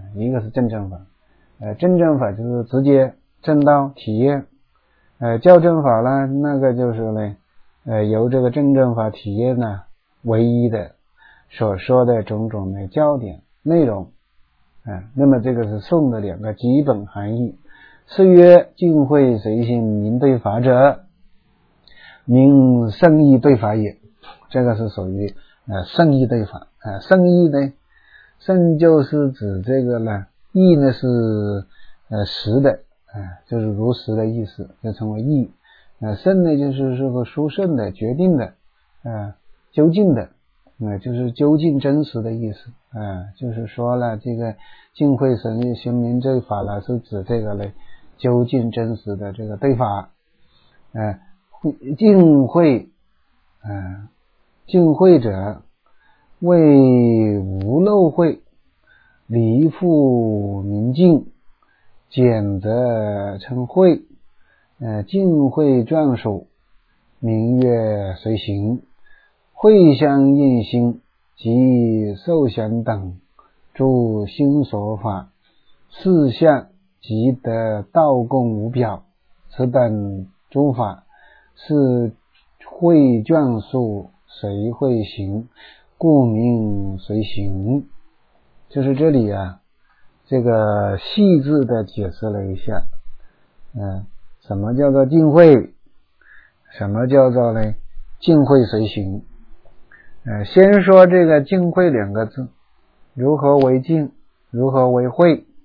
证正法就是直接证道体验，教正法呢那个就是呢由这个证正法体验呢唯一的所说的种种的教点内容，那么这个是颂的两个基本含义。是曰尽会随行明对法者，明圣义对法也。这个是属于圣义对法。圣义呢，圣就是指这个呢，义呢是实的，就是如实的意思，就称为义。圣呢就是个殊胜的、决定的，究竟的，就是究竟真实的意思。就是说了这个尽会随行明对法呢，是指这个呢究竟真实的这个对法。尽会者为无漏会，离复明净，简则称会。尽会转属，明月随行，会相应心及受想等诸心所法，四相即得道共无表，此等诸法是会转数随会行，故名随行。就是这里这个细致的解释了一下，什么叫做尽会，什么叫做呢尽会随行。先说这个尽会两个字，如何为尽，如何为会。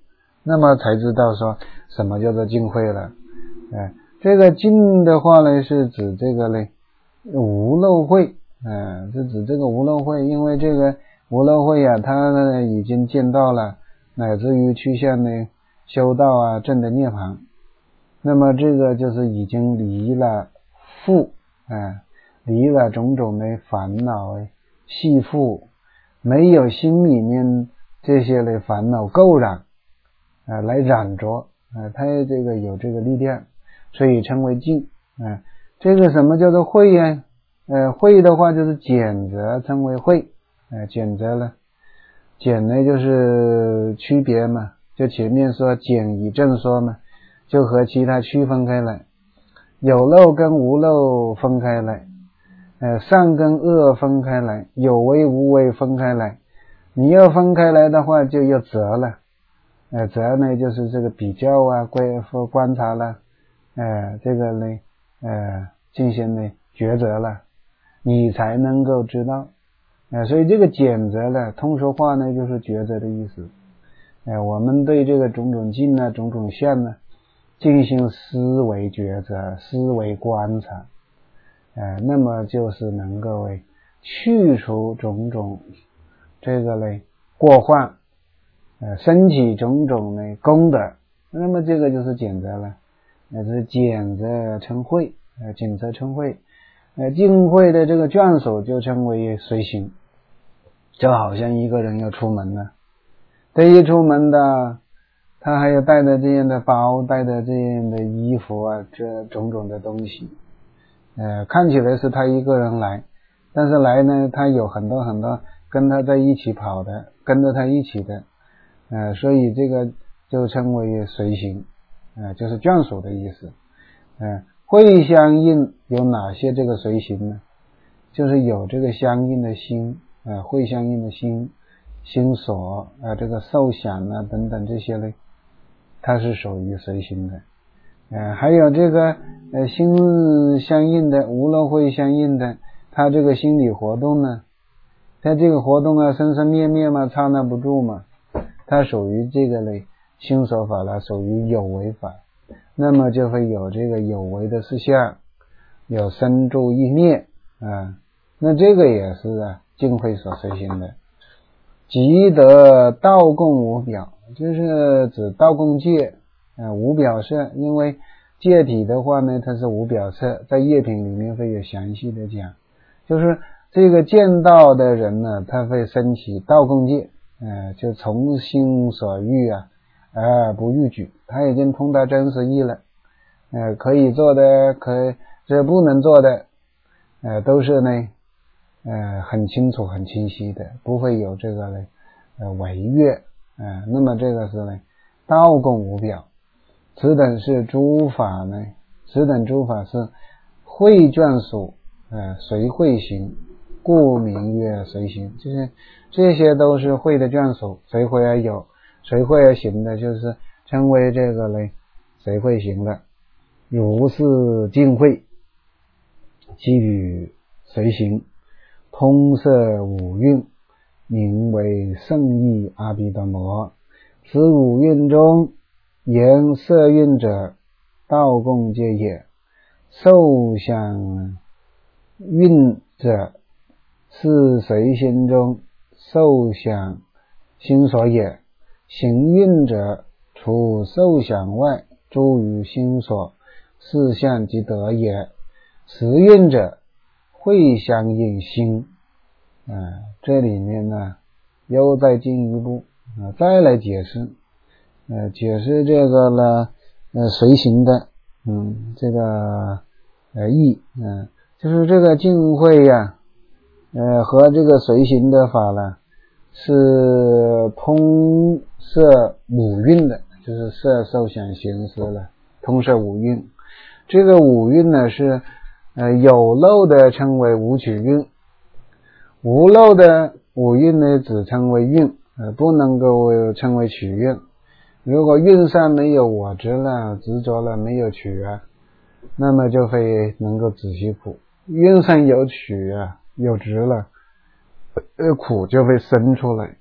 那么才知道说什么叫做净慧了。这个净的话呢，是指这个呢无漏慧，是指这个无漏慧，因为这个无漏慧啊，它呢已经见到了，乃至于趋向呢修道啊，证的涅槃。那么这个就是已经离了缚，离了种种的烦恼系缚，没有心里面这些的烦恼垢染来染着，它这个有这个力量，所以称为净。这个什么叫做慧呀？慧的话就是简则称为慧，简则了，简呢就是区别嘛，就前面说简以正说嘛，就和其他区分开来，有漏跟无漏分开来，善跟恶分开来，有为无为分开来。你要分开来的话就要择了，择呢就是这个比较啊，观察了，这个呢进行呢抉择了，你才能够知道。所以这个简择呢，通俗话呢就是抉择的意思。我们对这个种种境啊，种种相呢，进行思维抉择，思维观察，那么就是能够去除种种这个呢过患，升起种种呢功德，那么这个就是简择了，是简则称慧，简则称慧。净慧的这个眷属就称为随行，就好像一个人要出门了，这一出门的他还要带着这样的包，带着这样的衣服啊，这种种的东西，看起来是他一个人来，但是来呢他有很多很多跟他在一起跑的，跟着他一起的，所以这个就称为随行，就是眷属的意思。会相应有哪些这个随行呢？就是有这个相应的心，会相应的心所，这个受想啊等等这些呢，它是属于随行的。还有这个心相应的，无漏会相应的，它这个心理活动呢，它这个活动啊，生生灭灭嘛，刹那不住嘛，它属于这个呢心所法了，属于有为法。那么就会有这个有为的事项，有生住意灭，那这个也是净慧所随行的。即得道共无表，就是指道共戒，无表色，因为戒体的话呢，它是无表色，在业品里面会有详细的讲，就是这个见道的人呢，他会升起道共戒，就从心所欲而不逾矩，他已经通达真实义了，可以做的，这不能做的，都是呢很清楚很清晰的，不会有这个呢违越，那么这个是呢道共无表。此等是诸法呢，此等诸法是慧眷属，随慧行，故名曰随行。就是这些都是慧的眷属，随慧而有，随慧而行的，就是称为这个呢随慧行的。如是净慧，即与随行，通摄五蕴，名为圣意阿毗达摩。此五蕴中，言色蕴者，道共戒也；受想蕴者，是随心中受想心所也；行蕴者，除受想外，诸于心所，是相即得也。识蕴者，会相应心。这里面呢又再进一步再来解释，解释这个呢随行的这个义，就是这个净慧呀，和这个随行的法呢是通摄五蕴的，就是色受想行识了，通摄五蕴。这个五蕴呢是有漏的称为五取蕴，无漏的五蕴呢只称为蕴，不能够称为取蕴。如果蕴上没有我执了，执着了，没有取那么就会能够止息苦。蕴上有取有执了，苦就会生出来，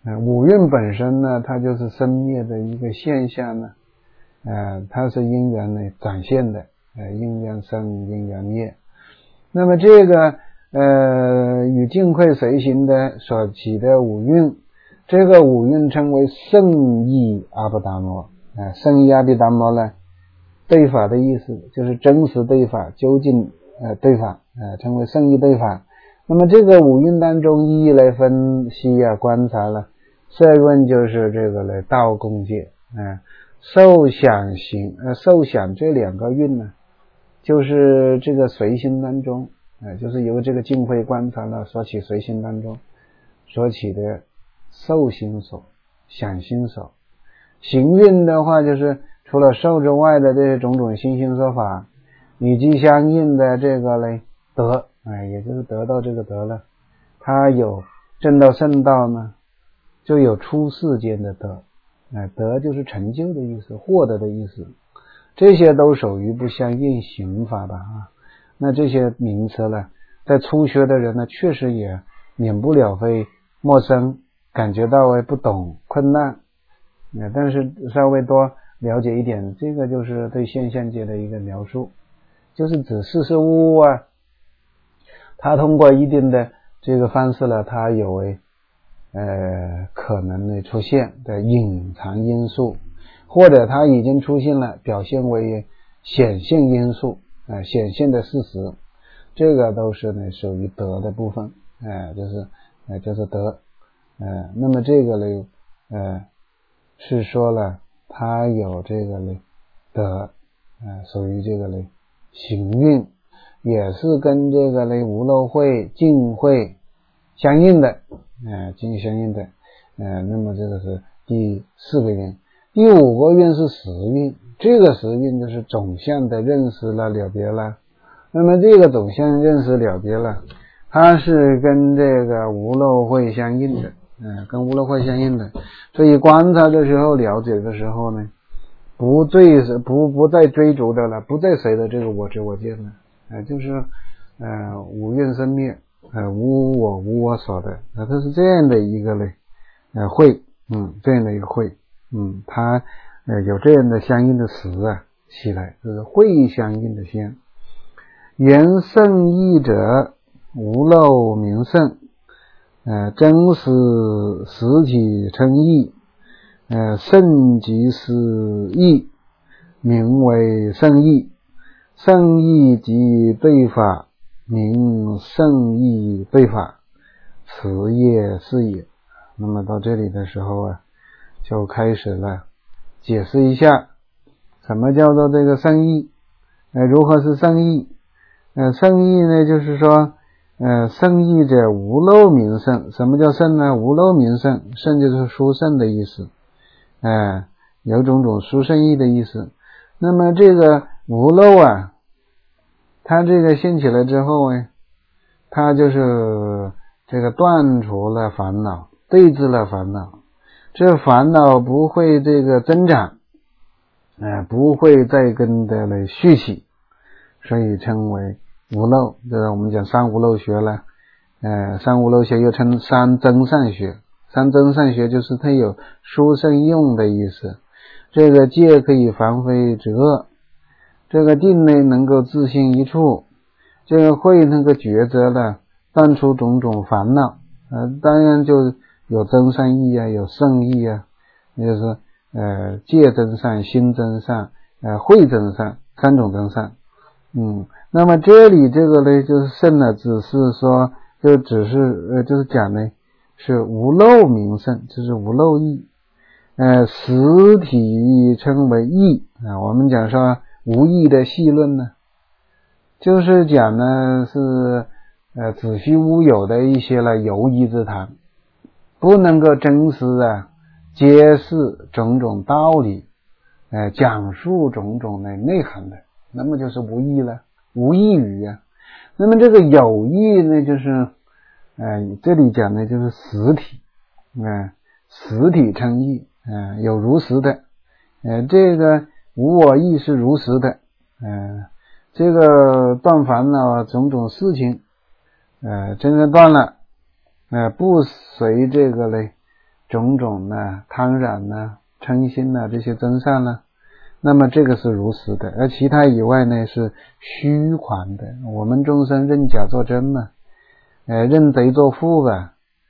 五蕴本身呢，它就是生灭的一个现象呢，它是因缘呢展现的，因缘生，因缘灭。那么这个与净慧随行的所起的五蕴，这个五蕴称为圣意阿毗达摩。圣意阿毗达摩呢，对法的意思就是真实对法，究竟对法，称为圣意对法。那么这个五蕴当中一一来分析观察了，色蕴就是这个来道共界，受想行受想这两个蕴呢，就是这个随心当中，就是由这个净慧观察了所起随心当中所起的受心所、想心所。行蕴的话，就是除了受之外的这些种种心心所法，以及相应的这个嘞得，也就是得到这个得了，它有证到圣道呢，就有出世间的得，得就是成就的意思，获得的意思，这些都属于不相应行法吧那这些名词呢，在初学的人呢，确实也免不了会陌生，感觉到不懂困难，但是稍微多了解一点，这个就是对现象界的一个描述，就是指事事物它通过一定的这个方式呢，它有可能的出现的隐藏因素，或者它已经出现了，表现为显现因素，显现的事实，这个都是呢属于德的部分，就是德，那么这个呢，是说了它有这个呢德，属于这个呢行运，也是跟这个呢无漏慧、净慧相应的，相应的，那么这个是第四个运。第五个运是识运，这个识运就是总相的认识了别了。那么这个总相认识了别了，它是跟这个无漏慧相应的，跟无漏慧相应的。所以观察的时候、了解的时候呢，不再追逐的了，不再随着这个我执我见了，就是五蕴生灭，无我无我所的，它是这样的一个慧，这样的一个慧，它有这样的相应的识起来，就是慧相应的相。言圣义者，无漏名圣，真实体称义，圣即是义，名为圣义。圣义即对法，名圣义对法，此业是也。那么到这里的时候就开始了解释一下什么叫做这个圣义，如何是圣义。圣义呢，就是说圣义者无漏名圣。什么叫圣呢？无漏名圣，圣就是殊胜的意思，有种种殊胜义的意思。那么这个无漏它这个现起来之后它就是这个断除了烦恼，对治了烦恼，这烦恼不会这个增长，不会再跟的续起，所以称为无漏。这是我们讲三无漏学了，三无漏学又称三增上学。三增上学就是它有殊胜用的意思。这个戒可以防非止恶，这个定呢能够自性一处，这个慧能够抉择了断除种种烦恼，当然就有增上义有圣义就是戒增上、心增上、慧增上，三种增上。那么这里这个呢就是圣了，只是说就是讲呢是无漏名圣，就是无漏义。实体称为义我们讲说无义的细论呢，就是讲呢是子虚乌有的一些游义之谈，不能够真实揭示种种道理，讲述种种的内涵的，那么就是无义了，无义语那么这个有义呢，就是这里讲的就是实体，实体称义，有如实的，这个无我义是如实的，这个断烦恼种种事情，真正断了，不随这个种种呢贪染呢嗔心呢这些真善呢，那么这个是如实的，而其他以外呢是虚幻的。我们众生认假作真嘛，认贼作父吧，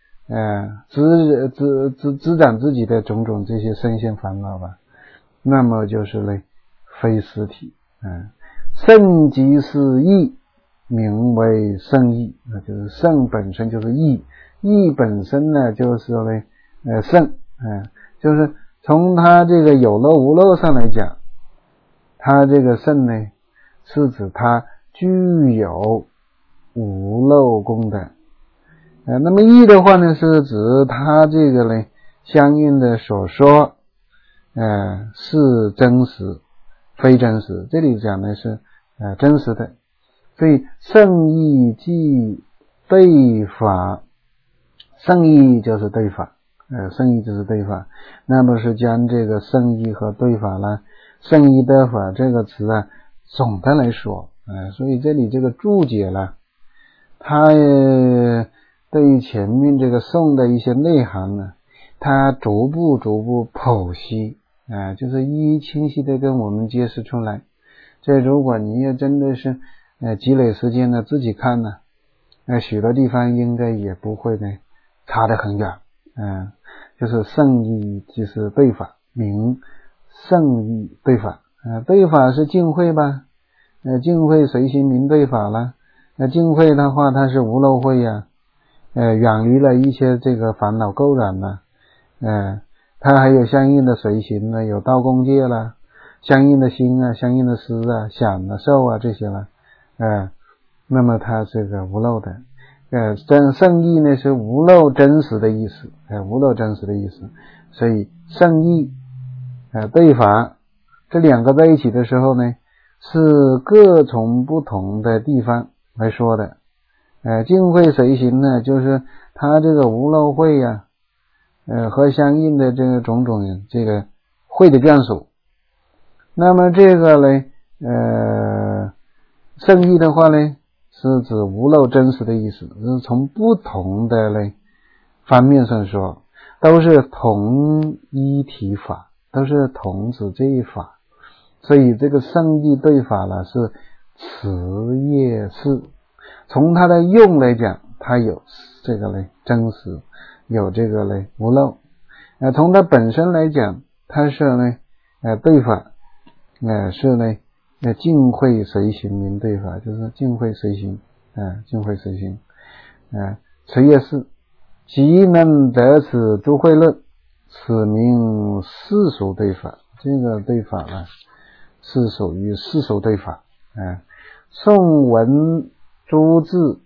滋长自己的种种这些身心烦恼吧，那么就是呢非实体。圣即是义，名为圣义，那就是圣本身就是义，义本身呢就是呢圣，就是从它这个有漏无漏上来讲，它这个圣呢是指它具有无漏功德。那么义的话呢是指它这个呢相应的所说是真实非真实，这里讲的是真实的。所以圣义即对法，圣义就是对法，圣义就是对法，那么是将这个圣义和对法呢，圣义对法这个词啊总的来说，所以这里这个注解了，它对于前面这个颂的一些内涵呢，它逐步剖析，就是一一清晰的跟我们揭示出来。这如果你也真的是积累时间呢自己看呢，许多地方应该也不会呢差得很远。就是圣义即是对法，名圣义对法。对法是净慧吧，净慧随行名对法了。那净慧的话它是无漏慧呀，远离了一些这个烦恼垢染了，它还有相应的随行呢，有道共戒了，相应的心啊，相应的思啊，想啊，受啊这些了，那么它这个无漏的，圣义呢是无漏真实的意思，无漏真实的意思，所以圣义对法这两个在一起的时候呢，是各从不同的地方来说的。净慧随行呢，就是它这个无漏慧呀，和相应的这个种种这个慧的眷属。那么这个呢，圣义的话呢，是指无漏真实的意思，是从不同的方面上说，都是同一体法，都是同指这一法。所以这个圣义对法呢是词业事，从它的用来讲，它有这个真实，有这个无漏。从它本身来讲，它是对法，是净慧随行名对法，就是净慧随行，净慧随行，垂业事，即能得此诸慧论，此名世俗对法。这个对法呢是属于世俗对法。宋文诸字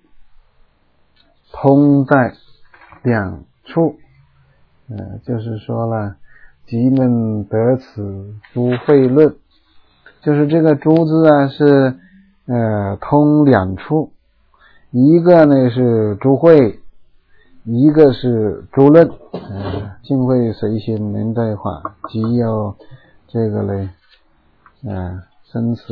通在两处，就是说了即能得此诸慧论，就是这个诸字啊是通两处，一个呢是诸慧，一个是诸论。净慧随行名对法，即有这个生死，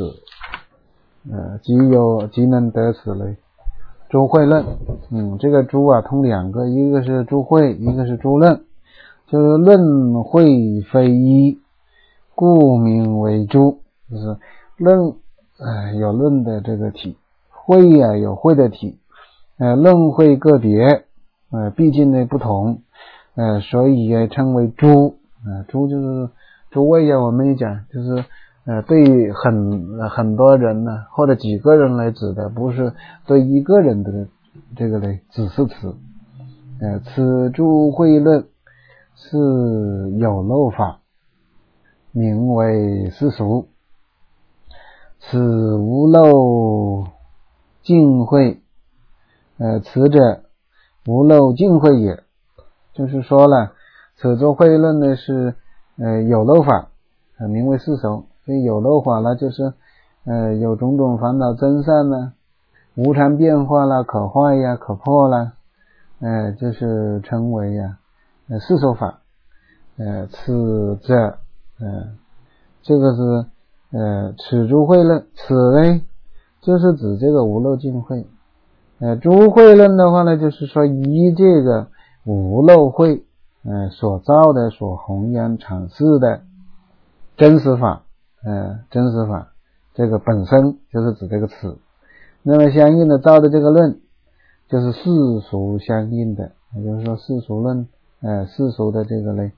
即能得此诸慧论。这个诸啊通两个，一个是诸慧，一个是诸论，就是论慧非一，故名为诸，就是论有论的这个体，慧有慧的体，论慧个别，毕竟呢不同，所以也称为诸。诸就是诸位我们也讲就是对很多人呢或者几个人来指的，不是对一个人的这个指示词。此诸慧论是有漏法，名为世俗，此无漏净慧，此者无漏净慧也。就是说了，此诸慧论呢是有漏法，名为世俗。所以有漏法呢就是有种种烦恼真善呢，无常变化啦，可坏呀，可破啦，就是称为世俗法。此者这个是此诸慧论，此呢就是指这个无漏净慧。诸慧论的话呢，就是说依这个无漏慧所造的、所弘扬阐释的真实法，真实法这个本身就是指这个词。那么相应的造的这个论就是世俗相应的，也就是说世俗论，世俗的这个呢，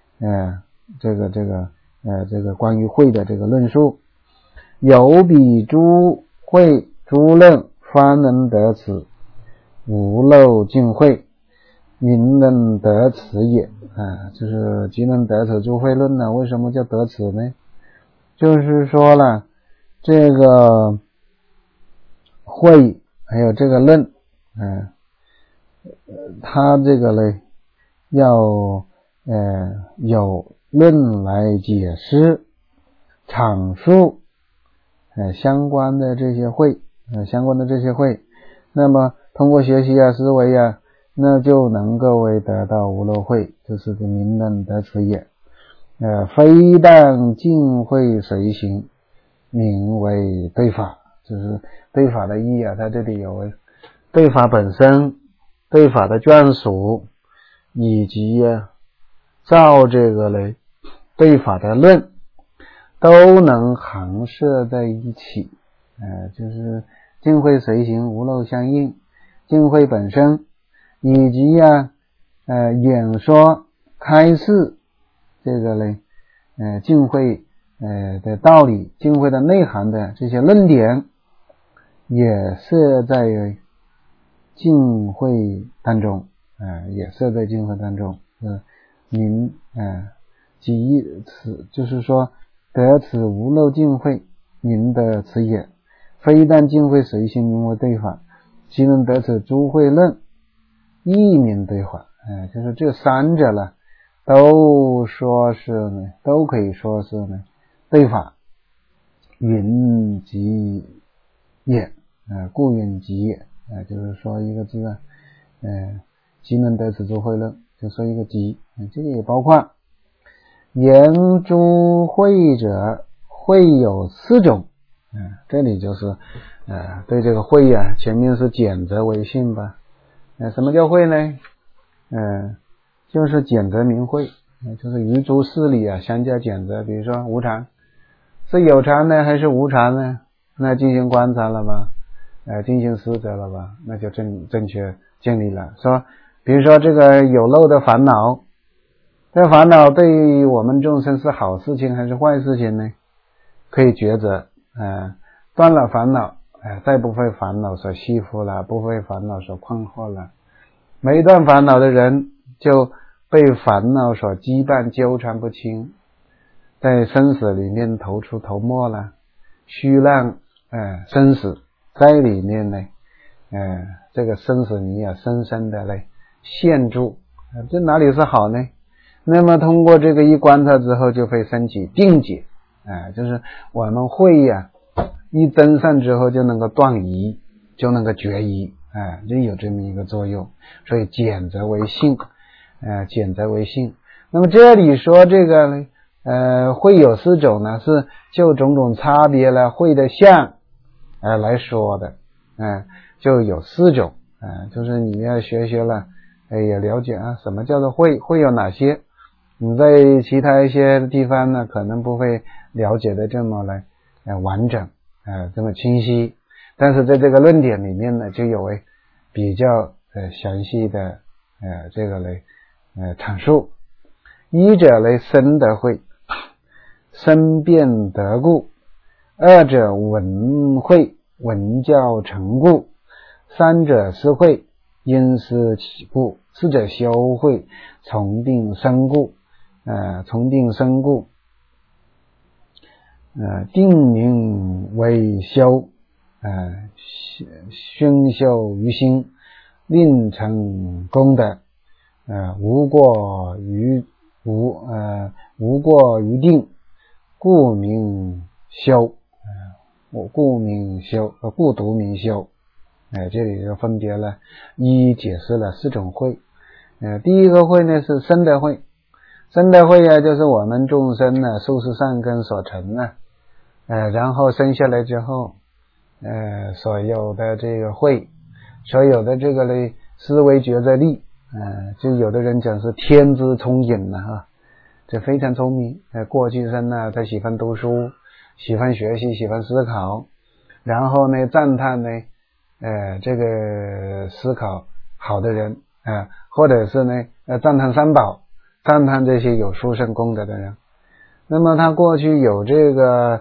这个关于慧的这个论述，有比诸慧诸论方能得此，无漏尽慧，名能得此也。就是即能得此诸慧论呢，为什么叫得此呢？就是说了，这个慧还有这个论，它这个呢要有论来解释阐述相关的这些慧，那么通过学习思维那就能够为得到无漏慧，就是个名能得此也。非但尽慧随行，名为对法，就是对法的意义它这里有为对法本身、对法的眷属，以及照这个呢对法的论，都能含摄在一起。就是尽慧随行，无漏相应，尽慧本身，以及演说开示这个呢尽慧的道理，尽慧的内涵的这些论点，也设在尽慧当中，名即此，就是说得此无漏尽慧，名得此也。非但尽慧随行，名为对法，即能得此诸慧论，亦名对法。就是这三者呢都可以说是呢对法，云集也，故云集也。就是说一个字即能得此诸慧论，就说一个集。这个也包括言诸慧者，慧有四种。这里就是对这个慧前面是简则为性吧。什么叫慧呢？就是简则名慧，就是于诸事理相加减则。比如说无常是有常呢还是无常呢？那进行观察了吧，进行思则了吧，那就正确建立了。说比如说这个有漏的烦恼，这烦恼对于我们众生是好事情还是坏事情呢？可以抉择。断了烦恼，再不被烦恼所系缚了，不被烦恼所困惑了。没断烦恼的人就被烦恼所羁绊，纠缠不清，在生死里面头出头没了，虚浪生死在里面呢，这个生死你深深的来陷住，这哪里是好呢？那么通过这个一观察之后，就会升起定解，就是我们会一增上之后就能够断疑，就能够决疑，就有这么一个作用。所以简则为性，简则为性。那么这里说这个呢，会有四种呢，是就种种差别了会的相来说的，就有四种，就是你要学了，也了解什么叫做会有哪些。你在其他一些地方呢，可能不会了解的这么完整，这么清晰，但是在这个论点里面呢，就有比较详细的这个阐述。一者生得慧，生辩得故；二者闻慧，闻教成故；三者思慧，因思起故；四者修慧，从定生故。定名为修，熏修于心，令成功德，无过于定，故名修，故独名修。这里就分别了一解释了四种慧。第一个慧呢是生得慧，生得慧就是我们众生受是善根所成然后生下来之后所有的这个慧，所有的这个思维觉者力就有的人讲是天资聪颖了这非常聪明。过去生呢，他喜欢读书，喜欢学习，喜欢思考，然后呢赞叹呢这个思考好的人或者是呢赞叹三宝，赞叹这些有殊胜功德的人。那么他过去有这个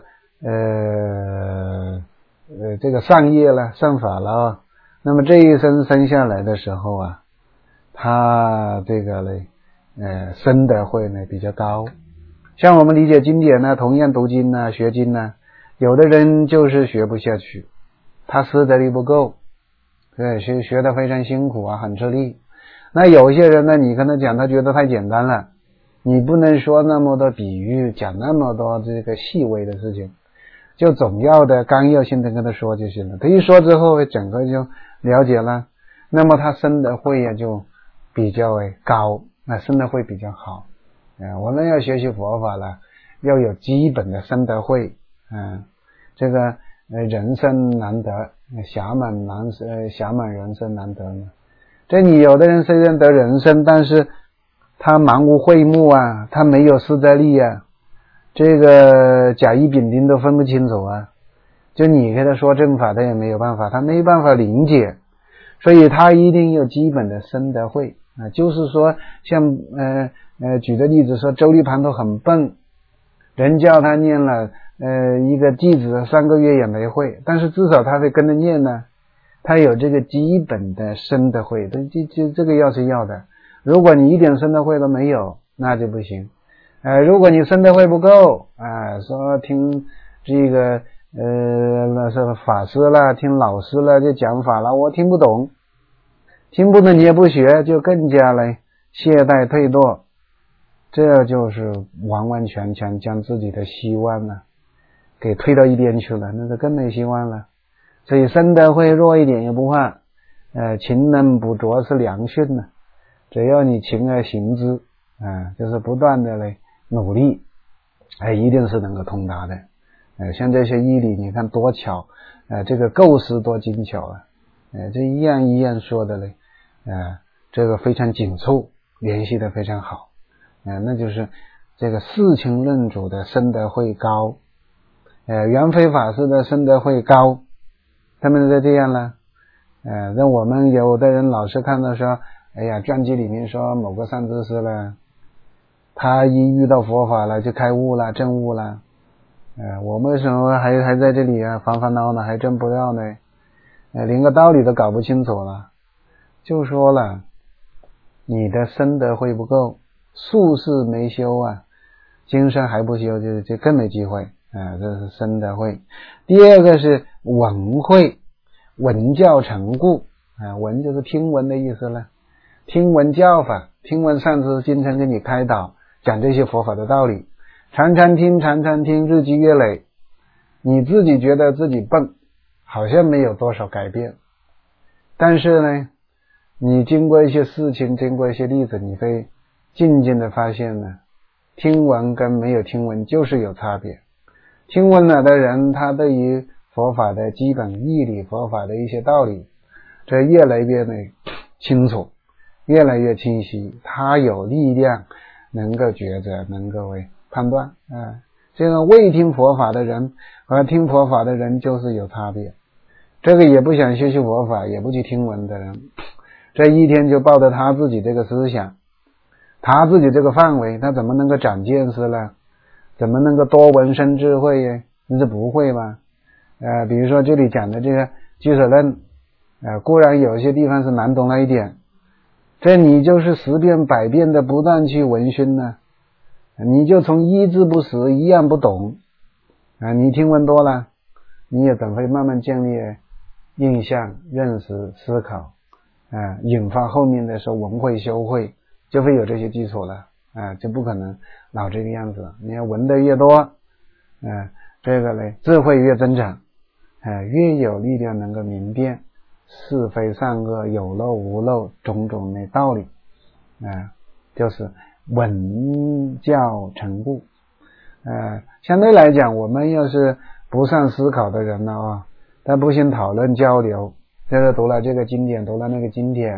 这个善业了，善法了，那么这一生生下来的时候他这个呢生德慧呢比较高。像我们理解经典呢，同样读经呢，学经呢，有的人就是学不下去，他思德力不够，对，学得非常辛苦很吃力。那有些人呢，你跟他讲，他觉得太简单了，你不能说那么多比喻，讲那么多这个细微的事情，就总要的纲要性的跟他说就行了。他一说之后，整个就了解了，那么他生德慧就比较高，那生德慧比较好。我们要学习佛法了，要有基本的生德慧。这个人生难得，暇满人生难得嘛。这你有的人虽然得人生，但是他盲无慧目他没有思则力这个甲乙丙丁都分不清楚就你给他说正法，他也没有办法，他没办法理解，所以他一定有基本的生德慧就是说像举的例子说周立盘都很笨，人叫他念了一个弟子3个月也没会，但是至少他会跟着念呢，他有这个基本的生德慧，这个要是要的。如果你一点生德慧都没有，那就不行。如果你生德慧不够说听这个那是法师了，听老师了，就讲法了，我听不懂你也不学，就更加懈怠退堕，这就是完完全全将自己的希望给推到一边去了，那就更没希望了。所以生德慧弱一点也不怕，勤能补拙是良训只要你勤而行之就是不断的努力一定是能够通达的。像这些义理你看多巧这个构思多精巧这一样一样说的这个非常紧凑，联系的非常好那就是这个四清论主的生德慧高元非法师的生德慧高，他们就这样了让我们有的人老是看到说传记里面说某个善知识了，他一遇到佛法了就开悟了，证悟了我们为什么还在这里烦烦恼呢，还证不了呢连个道理都搞不清楚了。就说了你的生德慧不够，宿世没修今生还不修就更没机会这是生德慧。第二个是闻慧，闻教成故闻就是听闻的意思了，听闻教法，听闻上师经常给你开导讲这些佛法的道理，常常听，日积月累，你自己觉得自己笨，好像没有多少改变，但是呢你经过一些事情，经过一些例子，你会渐渐的发现听闻跟没有听闻就是有差别。听闻了的人，他对于佛法的基本义理，佛法的一些道理，这越来越清楚，越来越清晰，他有力量能够抉择，能够判断这个未听佛法的人和听佛法的人就是有差别。这个也不想学习佛法，也不去听闻的人，这一天就抱着他自己这个思想，他自己这个范围，他怎么能够长见识呢？怎么能够多闻生智慧你是不会吗？比如说这里讲的这个俱舍论固然有些地方是难懂了一点，这你就是10遍100遍的不断去闻熏你就从一字不识，一样不懂你听闻多了，你也等会慢慢建立印象、认识、思考引发后面的时候闻会修会，就会有这些基础了就不可能老这个样子。你要闻的越多这个智慧越增长越有力量能够明辨是非善恶，有漏无漏，种种的道理就是闻教成故相对来讲，我们要是不善思考的人他不兴讨论交流，这个读了这个经典，读了那个经典，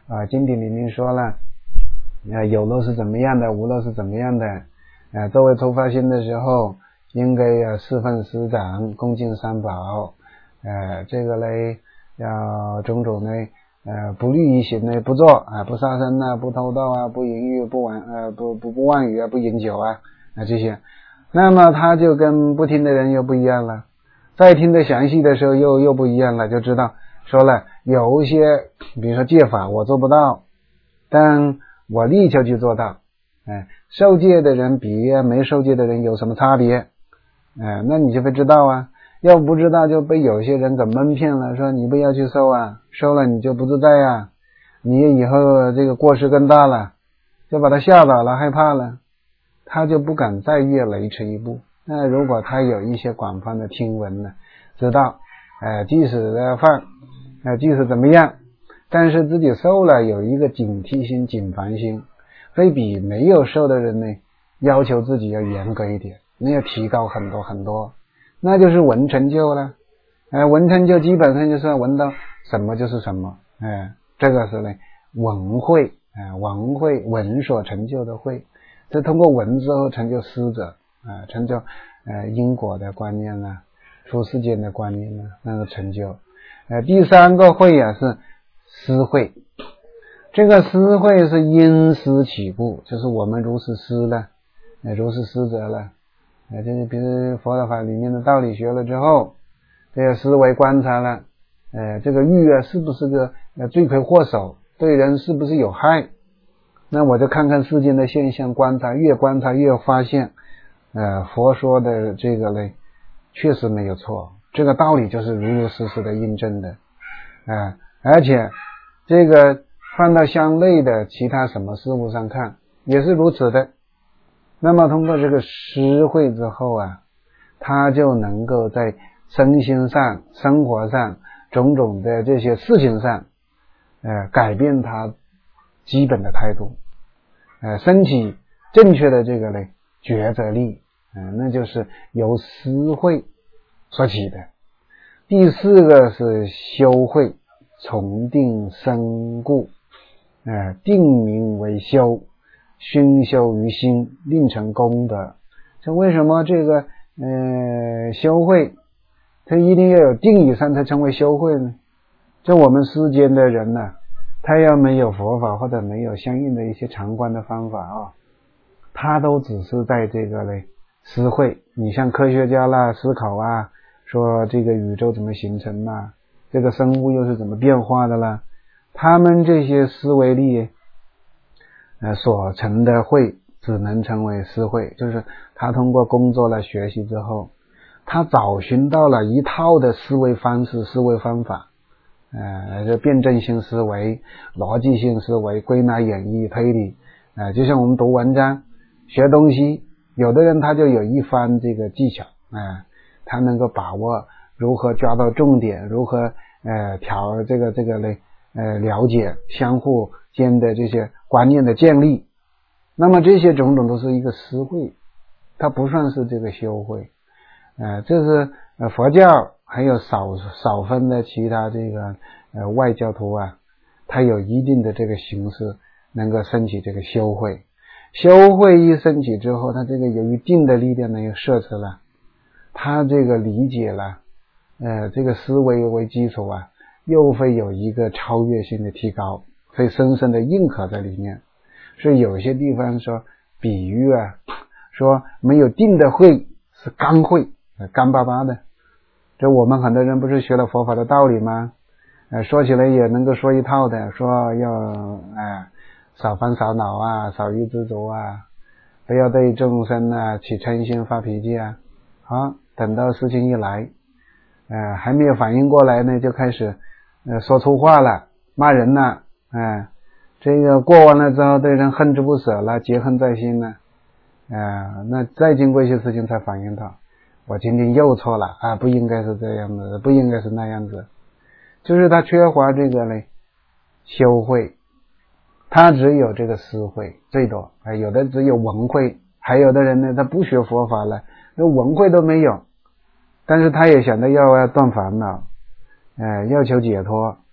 经典里面说了，有漏是怎么样的，无漏是怎么样的。作为初发心的时候，应该要侍奉师长，恭敬三宝。这个嘞，要种种呢，不律仪行呢不做不杀生不偷盗不淫欲，不妄语不饮酒这些。那么他就跟不听的人又不一样了，再听得详细的时候又不一样了，就知道说了有一些，比如说戒法我做不到，但我力求去做到。受戒的人比没受戒的人有什么差别？那你就会知道要不知道就被有些人给蒙骗了，说你不要去受受了你就不自在你以后这个过失更大了，就把他吓倒了，害怕了，他就不敢再越雷池一步。那如果他有一些广泛的听闻呢，知道即使的犯即使怎么样，但是自己受了有一个警惕心谨防心，会比没有受的人呢要求自己要严格一点，那要提高很多很多，那就是闻成就了。闻成就基本上就是闻到什么就是什么。这个是呢闻慧闻所成就的慧，这通过闻之后成就思者成就因果的观念出世间的观念那个成就。第三个慧是思慧。这个思慧是因思起步，就是我们如是思了，如是思者了。就是比如佛法里面的道理学了之后，这个思维观察了，这个欲是不是个罪魁祸首，对人是不是有害？那我就看看世间的现象，观察越发现，佛说的这个呢，确实没有错，这个道理就是如实的印证的。而且这个放到相类的其他什么事物上看也是如此的。那么通过这个思慧之后他就能够在身心上生活上种种的这些事情上改变他基本的态度，升起正确的这个呢抉择力，那就是由思慧所起的。第四个是修慧，从定生故，定名为修，熏修于心，令成功德。这为什么这个修慧它一定要有定以上才成为修慧呢？就我们世间的人他要没有佛法或者没有相应的一些常观的方法他都只是在这个呢思慧。你像科学家啦思考说这个宇宙怎么形成这个生物又是怎么变化的啦，他们这些思维力所成的慧只能成为思慧，就是他通过工作来学习之后，他找寻到了一套的思维方式思维方法，就辩证性思维、逻辑性思维、归纳演绎推理，就像我们读文章学东西，有的人他就有一番这个技巧，他能够把握如何抓到重点，如何调这个呢了解相互间的这些观念的建立。那么这些种种都是一个思慧，它不算是这个修慧。这是佛教还有少分的其他这个外教徒它有一定的这个形式能够升起这个修慧。修慧一升起之后，它这个有一定的力量呢又摄持了，它这个理解了这个思维为基础又会有一个超越性的提高，会深深的印刻在里面。所以有些地方说比喻说没有定的慧是干慧，干巴巴的。这我们很多人不是学了佛法的道理吗？说起来也能够说一套的，说要少烦少恼少欲知足不要对众生起嗔心发脾气好，等到事情一来还没有反应过来呢，就开始说粗话了，骂人了，这个过完了之后对人恨之不舍了，结恨在心了，那再经过一些事情才反应到我今天又错了不应该是这样子，不应该是那样子，就是他缺乏这个呢修慧，他只有这个思慧最多，有的只有文慧，还有的人呢他不学佛法了，那文慧都没有，但是他也想着要断烦恼要求解脱，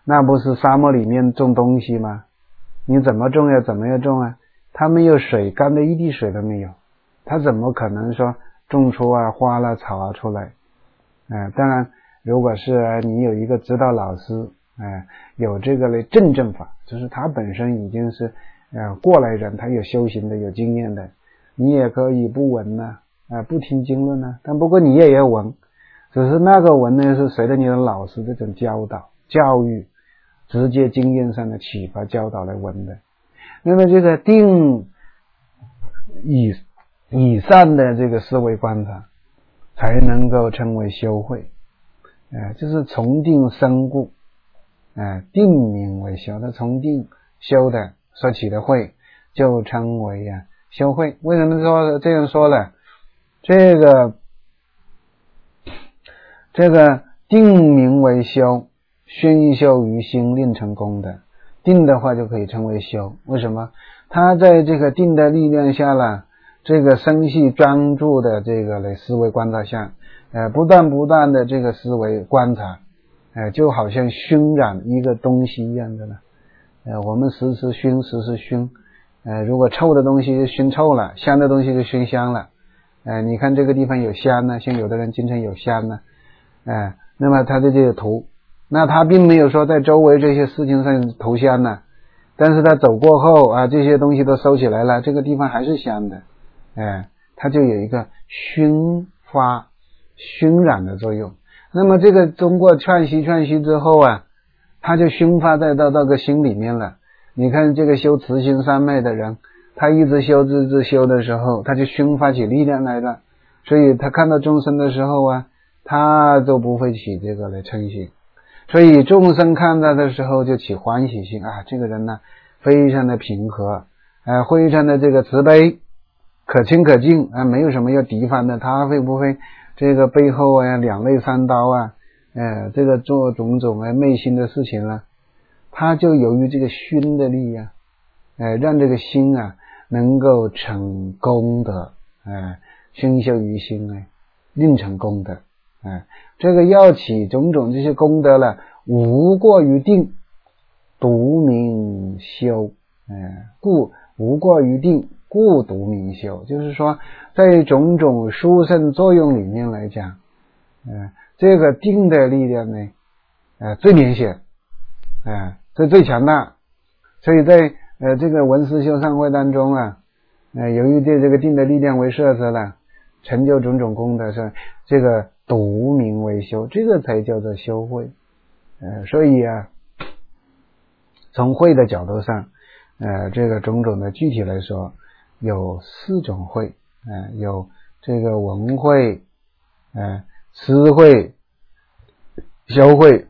那不是沙漠里面种东西吗？你怎么种呀？怎么样种啊？它没有水，干的一滴水都没有，它怎么可能说种出花了草啊出来？当然，如果是你有一个指导老师，有这个证正法，就是他本身已经是过来人，他有修行的，有经验的，你也可以不闻呢，不听经论呢，但不过你也要闻，只是那个闻呢是随着你的老师这种教导教育，直接经验上的启发教导来闻的。那么这个定以上的这个思维观察，才能够称为修慧，就是从定生故，定名为修，它从定修的所起的慧，就称为修慧。为什么说这样说呢？这个定名为修，熏修于心，令成功的。定的话就可以称为修，为什么？他在这个定的力量下了，这个生细专注的这个思维观察下，不断的这个思维观察，就好像熏染一个东西一样的呢。我们时时熏，如果臭的东西就熏臭了，香的东西就熏香了。你看这个地方有香呢，像有的人经常有香呢，那么他在这里涂，那他并没有说在周围这些事情上投香呢，但是他走过后这些东西都收起来了，这个地方还是香的，它就有一个熏发熏染的作用。那么这个通过串习之后它就熏发到那个心里面了。你看这个修慈心三昧的人，他一直修的时候，他就熏发起力量来了，所以他看到众生的时候他都不会起这个嗔心，所以众生看到的时候就起欢喜心这个人呢非常的平和，非常的这个慈悲，可亲可敬没有什么要敌反的。他会不会这个背后两肋三刀这个做种种昧心的事情了？他就由于这个熏的力让这个心能够成功的熏修于心令成功德。这个要起种种这些功德了，无过于定，独名修。故无过于定，故独名修。就是说在种种殊胜作用里面来讲，这个定的力量呢最明显，最强大。所以在这个文思修善慧当中由于对这个定的力量为摄持了，成就种种功德，是这个独名为修，这个才叫做修慧。所以从慧的角度上，这个种种的具体来说有4种慧，有这个闻慧、思慧、修慧，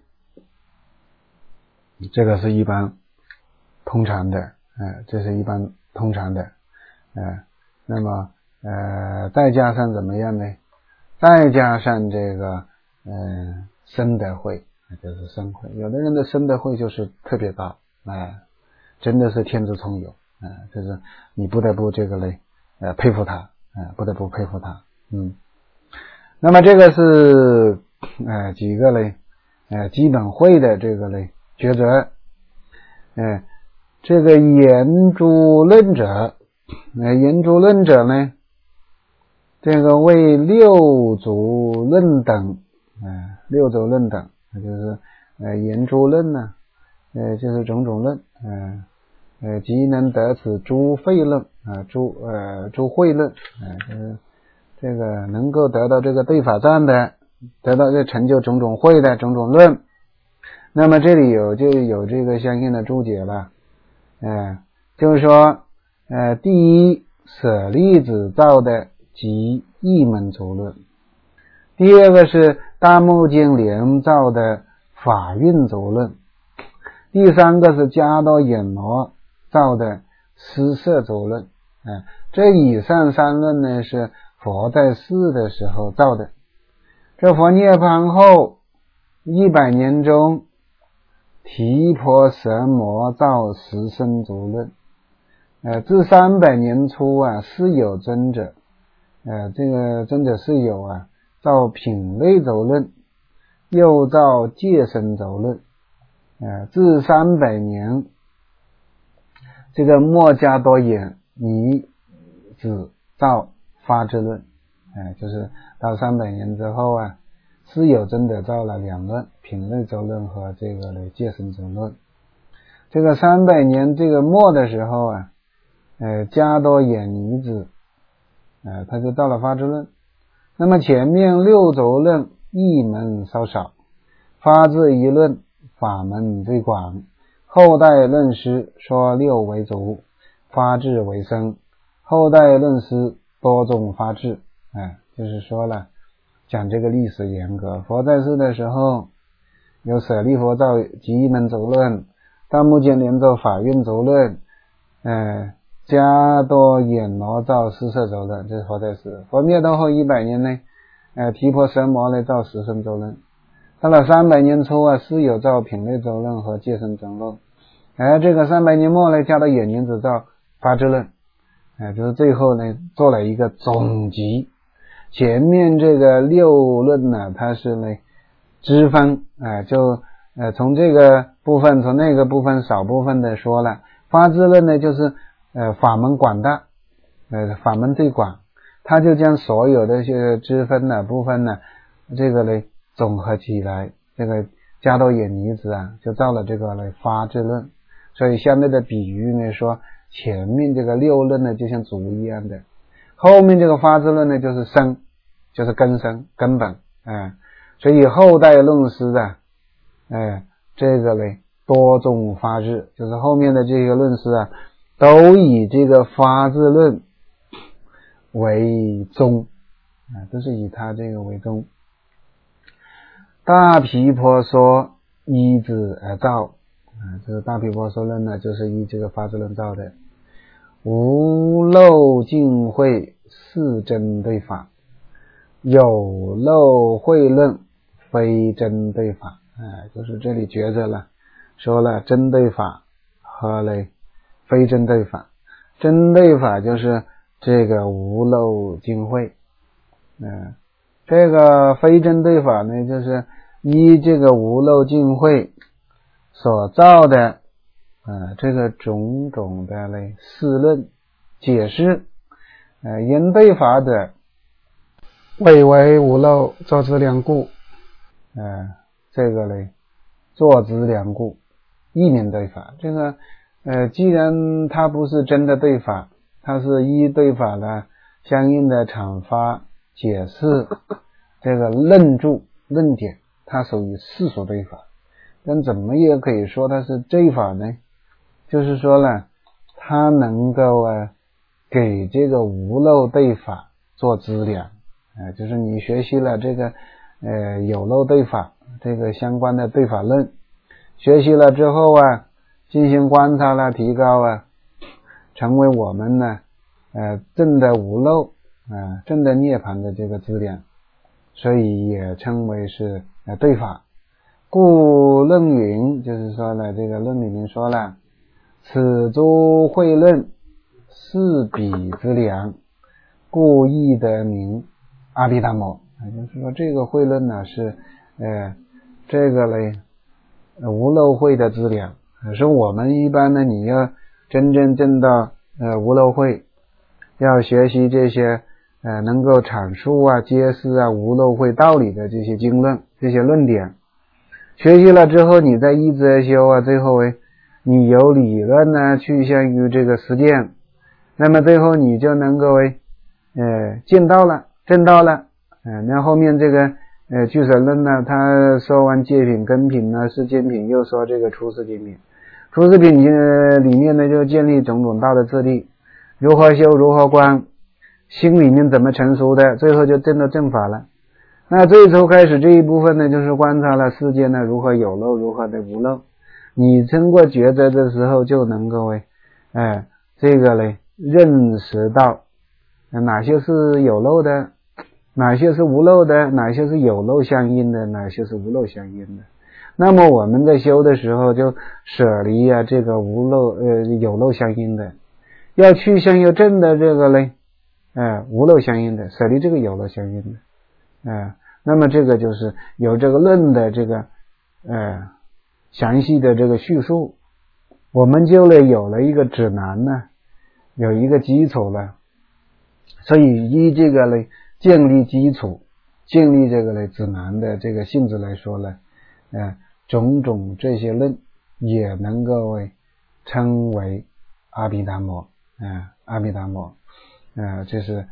这个是一般通常的，这是一般通常的，那么再加上怎么样呢？再加上这个生德慧，就是生慧。有的人的生德慧就是特别高，真的是天资聪勇，就是你不得不这个佩服他，不得不佩服他。那么这个是几个基本慧的这个抉择。这个言诸论者，言诸论者呢，这个为六祖论等，六祖论等，就是言诸论呢，就是种种论，即能得此诸慧论，诸慧论，就是这个能够得到这个对法藏的，得到这成就种种慧的种种论。那么这里就有这个相应的注解了，就是说第一舍利子造的即一门足论，第二个是大目犍连造的法运足论，第三个是迦多衍罗造的施摄足论。这以上3论呢是佛在世的时候造的，这佛涅槃后100年中，提婆舍摩造十身足论，至300年初释有尊者，这个尊者释有造品类足论，又造戒身足论， 至300年，这个莫加多眼尼子造发之论，就是到300年之后啊，师友真的造了两论，品类周论和这个戒身周论。这个300年这个末的时候啊，加多眼尼子他就到了发之论。那么前面六轴论一门稍少，发智一论法门最广，后代论师说六为主，发智为生，后代论师多重发智。就是说了讲这个历史严格，佛在世的时候有舍利佛造集一门轴论，到目犍连造法运轴论，加多眼罗造四摄轴论，这是佛在世。佛灭度后100年内，提婆舍摩来造十身轴论。到了300年初啊，师友造品类周论和戒身周论。这个300年末呢，加到眼尼子造发智论。就是最后呢做了一个总集。前面这个六论呢，它是呢支分，就从这个部分从那个部分少部分的说了。发智论呢就是法门广大，法门最广，他就将所有的这个支分的部分呢，这个呢总合起来，这个加多眼尼子就造了这个呢发智论。所以相对的比喻呢说，前面这个六论呢就像竹一样的，后面这个发智论呢就是生，就是根生根本。所以后代论师这个呢多重发智，就是后面的这些论师都以这个发智论为宗，都是以他这个为宗。大毗婆说依之而造，这个大毗婆说论呢就是依这个发智论造的。无漏尽会是真对法，有漏会论非真对法。就是这里觉着了，说了真对法和非真对法。真对法就是这个无漏尽会，这个非真对法呢，就是依这个无漏尽会所造的这个种种的释论解释，因对法者谓为无漏作之良故，这个作之良故，意名对法。这个既然它不是真的对法，它是依对法的相应的阐发解释这个论著论点，它属于世俗对法。但怎么也可以说它是对法呢？就是说呢，它能够给这个无漏对法做资粮，就是你学习了这个有漏对法这个相关的对法论，学习了之后进行观察了提高成为我们呢证的无漏证的涅槃的这个资粮，所以也称为是对法。故论云，就是说呢，这个论里面说了，此诸会论是彼之粮，故亦得名阿毗达摩。就是说这个会论呢是这个无漏会的资粮，是我们一般呢你要真正证到无漏会，要学习这些能够阐述揭示无漏会道理的这些经论这些论点，学习了之后你再依之而修最后你有理论呢趋向于这个实践，那么最后你就能够见到了证到了。那后面这个俱舍论呢，他说完戒品根品呢世间品，又说这个出世间品。出世品里面呢就建立种种道的次第，如何修如何观，心里面怎么成熟的，最后就证到正法了。那最初开始这一部分呢，就是观察了世间呢如何有漏如何的无漏，你通过抉择的时候就能够这个认识到哪些是有漏的，哪些是无漏的，哪些是有漏相应的，哪些是无漏相应的。那么我们在修的时候就舍离这个无漏有漏相应的，要去向有正的这个无漏相应的，舍离这个有漏相应的。那么这个就是有这个论的这个详细的这个叙述，我们就有了一个指南呢，有一个基础了。所以依这个呢建立基础，建立这个呢指南的这个性质来说呢，种种这些论也能够称为阿毗达摩，阿毗达摩，这是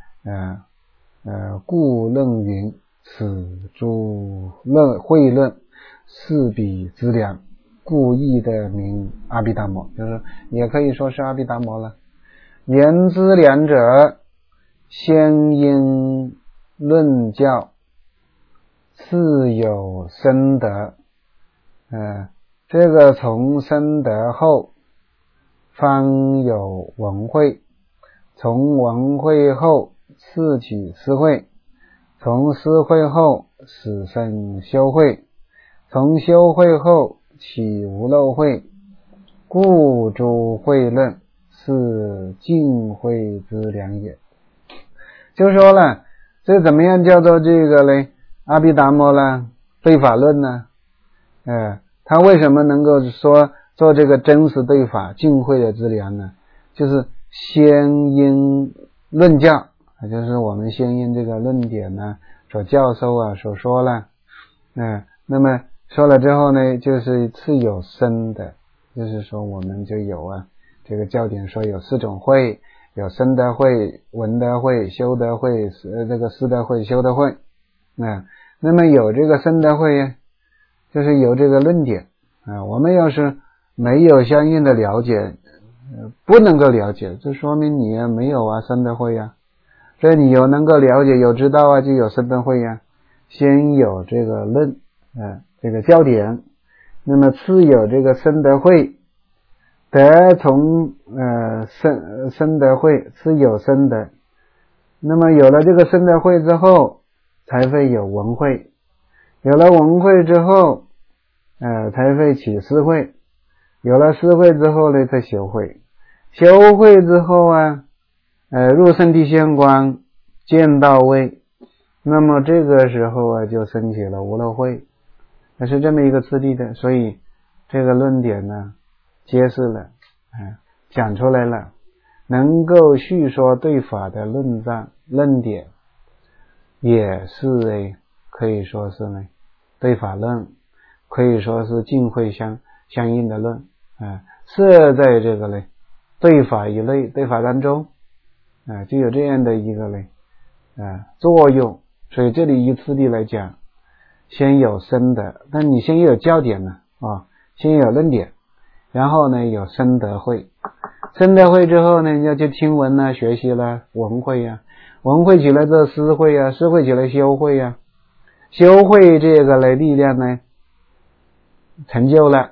故论云：此诸论慧论，是彼资粮，故译的名阿毗达摩，就是也可以说是阿毗达摩了。言资粮者，先因论教，次有生德。这个从生德后，方有文慧，从文慧后次取思慧，从思慧后始生修慧，从修慧后起无漏慧，故诸慧论是尽慧之良也。就说了，这怎么样叫做这个呢？阿毗达摩呢？对法论呢？他为什么能够说做这个真实对法尽慧的资粮呢？就是先因论教，就是我们先因这个论点呢所教授啊所说了，那么说了之后呢，就是次有生的，就是说我们就有这个教典说有4种慧，有生德慧、闻德慧、修德慧、这个思德慧、修德慧。那么有这个生德慧，就是有这个论点我们要是没有相应的了解，不能够了解，这说明你没有生德慧所以你有能够了解有知道就有生德慧先有这个论这个教典，那么次有这个生德慧，得从生德慧，次有生德，那么有了这个生德慧之后，才会有文慧，有了文慧之后才会起思慧，有了思慧之后呢，再修慧，修慧之后入圣谛仙观，见到位，那么这个时候就升起了无漏慧，是这么一个次第的。所以这个论点呢揭示了讲出来了，能够叙说对法的论点，也是可以说是呢对法论，可以说是尽慧相应的论设在这个呢对法一类，对法当中就有这样的一个呢作用。所以这里以次第来讲，先有生德，但你先有教典呢先有论点，然后呢有生德慧，生德慧之后呢，要去听闻学习了文慧文慧起来之后思慧思慧起来修慧修慧这个呢力量呢成就了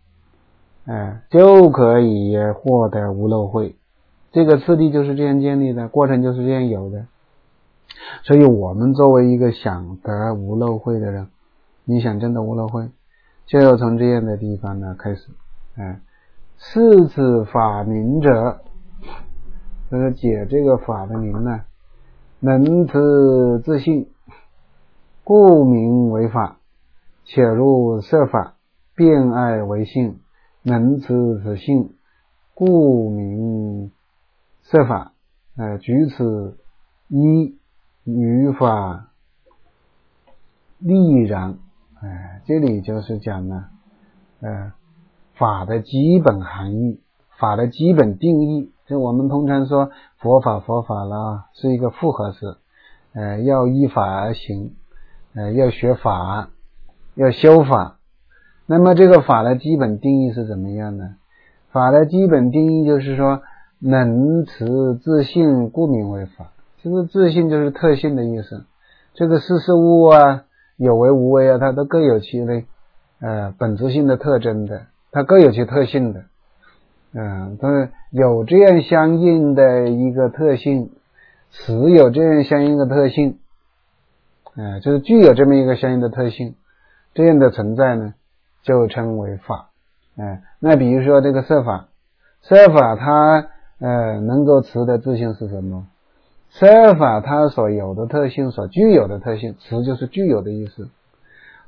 就可以获得无漏慧。这个次第就是这样建立的，过程就是这样有的。所以我们作为一个想得无漏慧的人，你想真的无漏慧，就要从这样的地方呢开始是此法名者，就是解这个法的名呢，能持自性，故名为法，且入色法，变爱为性，能持此性，故名色法举此一语法力然这里就是讲呢法的基本含义，法的基本定义。就我们通常说佛法了是一个复合词要依法而行要学法，要修法。那么这个法的基本定义是怎么样呢？法的基本定义就是说能持自性，故名为法。这个自性就是特性的意思，这个事物有为无为它都各有其本质性的特征的，它各有其特性的它有这样相应的一个特性，持有这样相应的特性就是具有这么一个相应的特性，这样的存在呢就称为法那比如说这个色法它能够持的自性是什么？色法它所有的特性，所具有的特性，持就是具有的意思。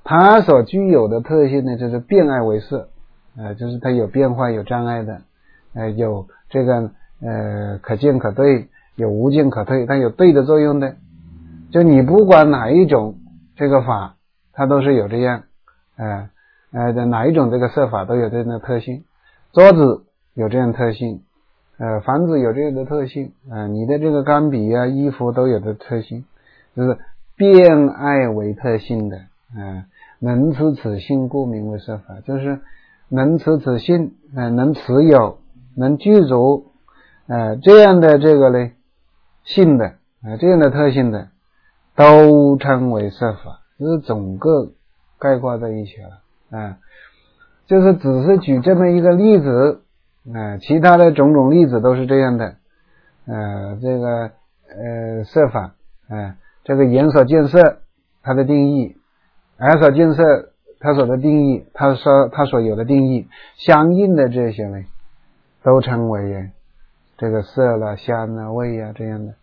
它所具有的特性呢，就是变爱为色，就是它有变化有障碍的，有这个可见可对，有无见可退，它有对的作用的。就你不管哪一种这个法，它都是有这样，哪一种这个色法都有这样的特性。桌子有这样的特性，房子有这样的特性，你的这个钢笔啊、衣服都有的特性，就是变爱为特性的，能持此性故名为色法，就是能持此性，能持有、能具足，这样的这个呢性的，这样的特性的，都称为色法，就是整个概括在一起了，就是只是举这么一个例子，其他的种种例子都是这样的，这个色法，这个眼所见色，它的定义，耳所见色，它所的定义，它所有的定义，相应的这些呢，都称为这个色啦、香啦、味啊这样的，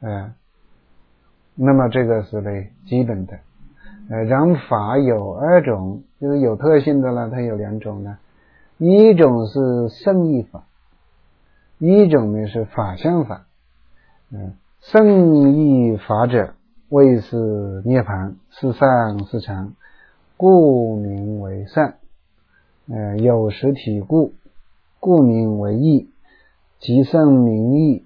那么这个是呢基本的。然法有二种，就是有特性的呢，它有两种呢，一种是圣义法，一种呢是法相法。圣义法者，谓是涅槃，是上是常，故名为善。有实体故，故名为义。即圣名义，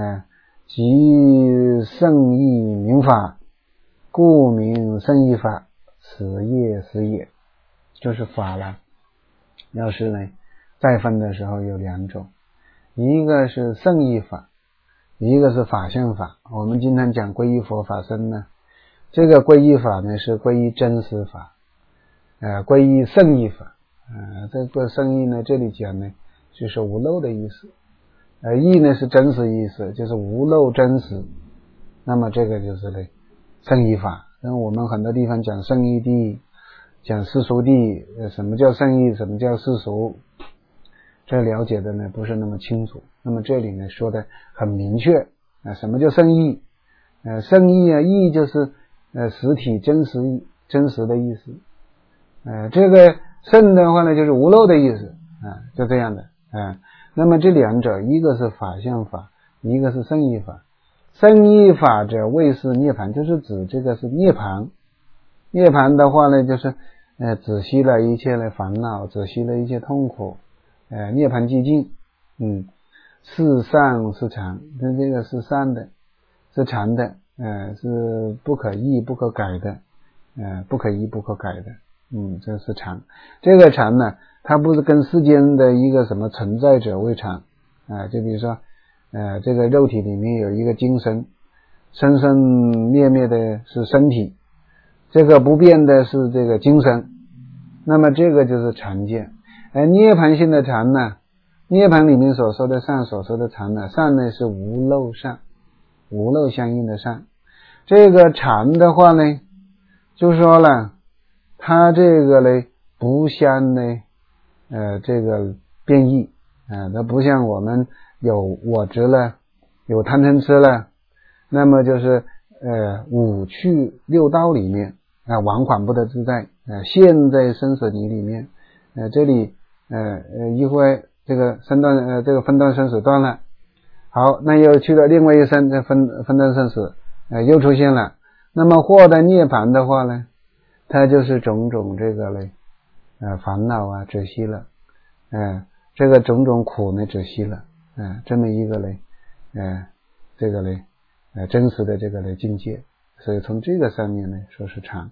即圣义名法，故名圣义法，此业是也。就是法了。要是呢再分的时候有两种，一个是圣义法，一个是法相法。我们经常讲皈依佛法僧呢，这个皈依法呢是皈依真实法，皈依圣义法，这个圣义呢这里讲呢就是无漏的意思，义呢是真实意思，就是无漏真实，那么这个就是呢圣义法。因为我们很多地方讲圣义谛，讲世俗谛，什么叫圣义，什么叫世俗，这了解的呢不是那么清楚。那么这里呢说的很明确，什么叫圣义？圣义啊，义就是实体真实的意思。这个圣的话呢就是无漏的意思，就这样的。那么这两者，一个是法相法，一个是圣义法。圣义法者谓是涅槃，就是指这个是涅槃。涅槃的话呢就是止息了一切的烦恼，止息了一切痛苦，涅槃寂静。是上是常，这个是善的，是常的，是不可易不可改的，不可易不可改的，这是常。这个常呢，它不是跟世间的一个什么存在者为常，就比如说这个肉体里面有一个精神，生生灭灭的是身体，这个不变的是这个精神，那么这个就是常见。涅槃性的常呢，涅槃里面所说的善，所说的常呢，善呢是无漏善，无漏相应的善。这个常的话呢，就说了它这个呢不像呢这个变异，它不像我们有我执了，有贪嗔痴了，那么就是五趣六道里面往返不得自在，陷在生死泥里面，这里一会这个这个分段生死断了，好，那又去了另外一生，这分段生死又出现了。那么获得涅槃的话呢，它就是种种这个呢烦恼啊止息了，这个种种苦呢止息了，这么一个呢这个呢真实的这个呢境界。所以从这个上面呢说是常，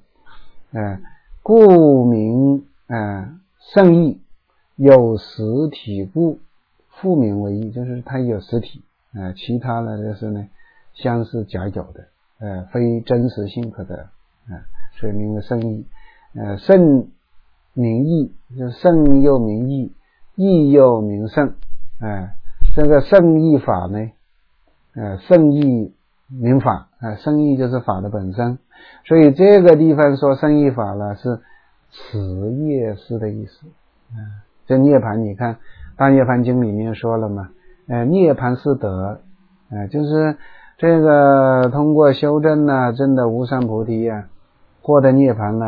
故名圣义，有实体故，复名为义，就是它有实体，其他呢就是呢相是假有的，非真实性可得，所以名为圣义。圣名义，就是圣又名义，义又名圣，这个圣义法呢，圣义名法，圣义就是法的本身，所以这个地方说圣义法呢是持业师的意思。这涅槃你看大涅槃经里面说了嘛，涅槃是德，就是这个通过修正证的无上菩提获得涅槃了，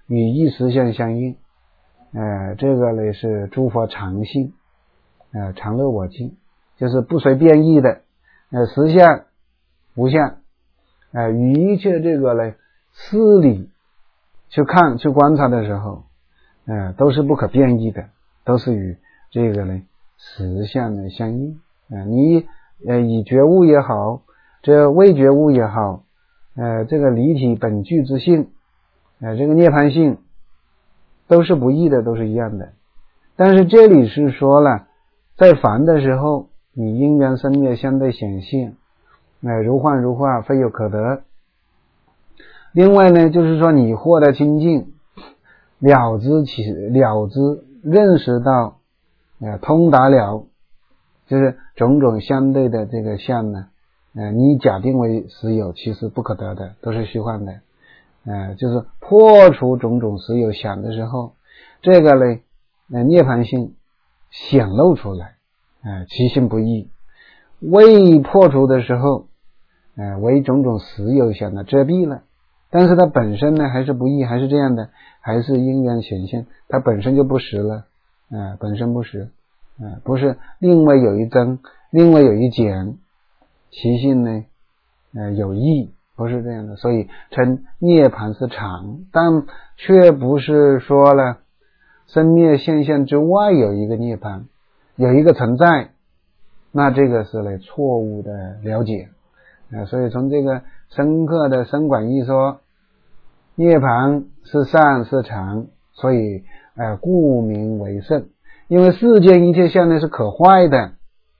与一实相相应，这个呢是诸佛常性，常乐我净，就是不随变异的，实相无相，与一切这个呢事理去看去观察的时候，都是不可变异的，都是与这个呢实相的相应。你以觉悟也好，这未觉悟也好，这个离体本具之性，这个涅槃性都是不异的，都是一样的。但是这里是说了，在凡的时候，你因缘生灭相对显现，如幻如化，非有可得。另外呢，就是说你获得清净，了知认识到，通达了，就是种种相对的这个相呢，你假定为实有，其实不可得的，都是虚幻的。就是破除种种实有想的时候，这个呢，涅槃性显露出来，其性不异。未破除的时候，为种种实有想的遮蔽了，但是它本身呢还是不异，还是这样的，还是因缘显现，它本身就不实了，本身不实，不是另外有一增，另外有一减，其性呢，有异，不是这样的。所以称涅槃是常，但却不是说了生灭现象之外有一个涅槃，有一个存在，那这个是呢错误的了解。所以从这个深刻的深广义说，涅槃是善是常，所以故名为圣。因为世间一切相呢是可坏的，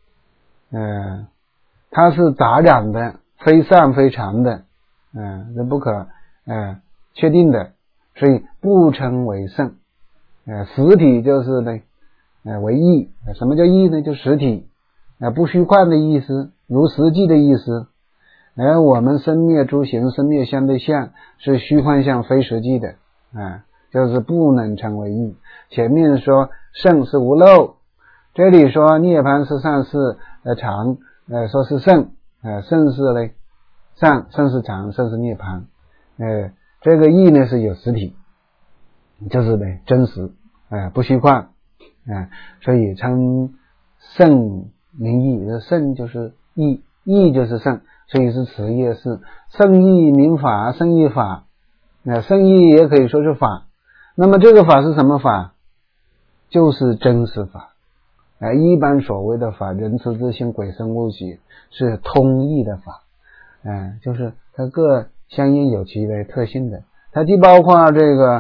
它是杂染的，非善非常的，是不可确定的，所以不称为圣。实体就是呢为义。什么叫义呢？就实体，不虚幻的意思，如实际的意思。而我们生灭诸行生灭相对相是虚幻相，非实际的，就是不能称为义。前面说圣是无漏，这里说涅槃是善是常，说是圣，圣是呢善，圣是常，圣是涅槃，这个义呢是有实体，就是呢真实，不虚幻，所以称圣名义。圣就是义，义就是圣，所以是词业是圣义名法，圣义法，圣义也可以说是法。那么这个法是什么法？就是真实法。一般所谓的法，人慈自性，鬼生无己，是通义的法，就是它各相应有其的特性的。它既包括这个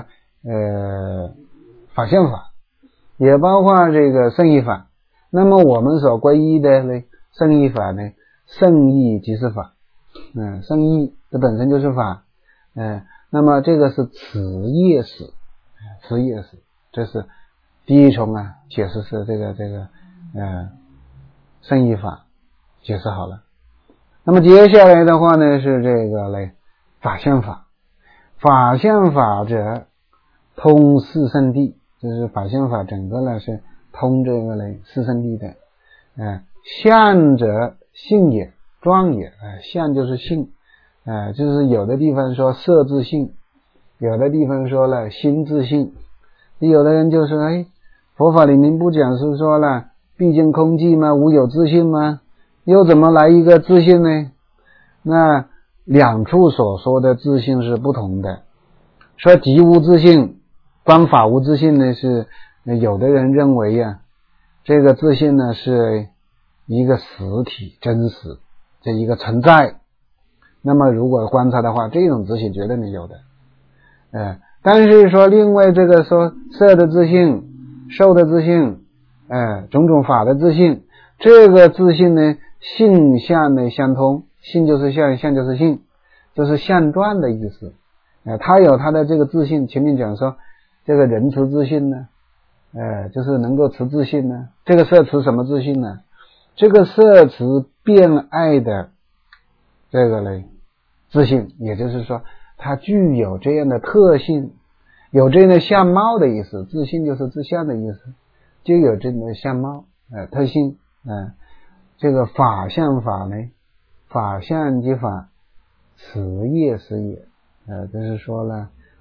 法相法，也包括这个圣义法。那么我们所归依的呢圣义法呢，圣义即是法，圣义这本身就是法，那么这个是词业史，词业史，这是第一重解释是这个圣义法解释好了。那么接下来的话呢是这个呢法相法。法相法者通四圣谛，就是法相法整个呢是通这个呢四圣谛的。相者性也，状也，相就是性，就是有的地方说色自性，有的地方说了心自性。有的人就说佛法里面不讲是说了毕竟空寂吗？无有自性吗？又怎么来一个自性呢？那两处所说的自性是不同的。说即无自性，观法无自性呢，是有的人认为这个自性呢是一个实体真实，这一个存在。那么如果观察的话，这种自性绝对没有的。但是说另外这个说色的自性、受的自性，种种法的自性，这个自性呢性相呢相通，性就是相，相就是性，就是相状的意思。它有它的这个自性。前面讲说这个人持自性呢，就是能够持自性呢。这个色持什么自性呢？这个色持变爱的这个呢自性，也就是说它具有这样的特性，有这样的相貌的意思。自性就是自相的意思，就有这样的相貌特性。这个法相法呢，法相即法，词业是也，就是说了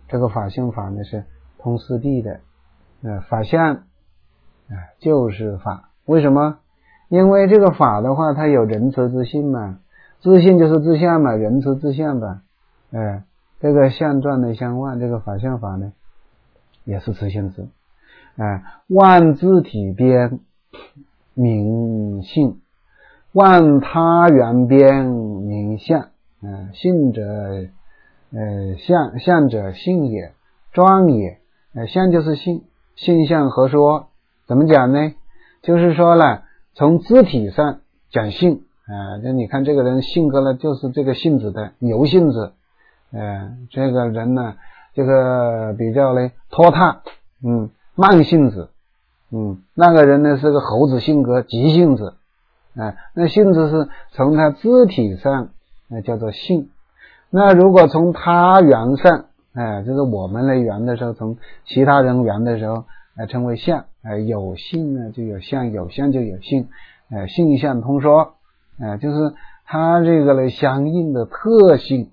这个法性法呢是通四谛的，法相就是法。为什么？因为这个法的话，它有仁慈之性嘛，自性就是自相嘛，仁慈自相吧。这个相状的相万，这个法相法呢，也是慈性之。万自体边名性，万他缘边名相。性者相者性也，庄也。相就是性，性相何说？怎么讲呢？就是说了，从肢体上讲性就你看这个人性格呢，就是这个性子的牛性子，这个人呢，这个比较呢拖沓，慢性子，那个人呢是个猴子性格，急性子，那性子是从他肢体上叫做性。那如果从他缘上，就是我们来缘的时候，从其他人缘的时候，称为相。有性呢就有相，有相就有性，性相通说，就是它这个呢相应的特性，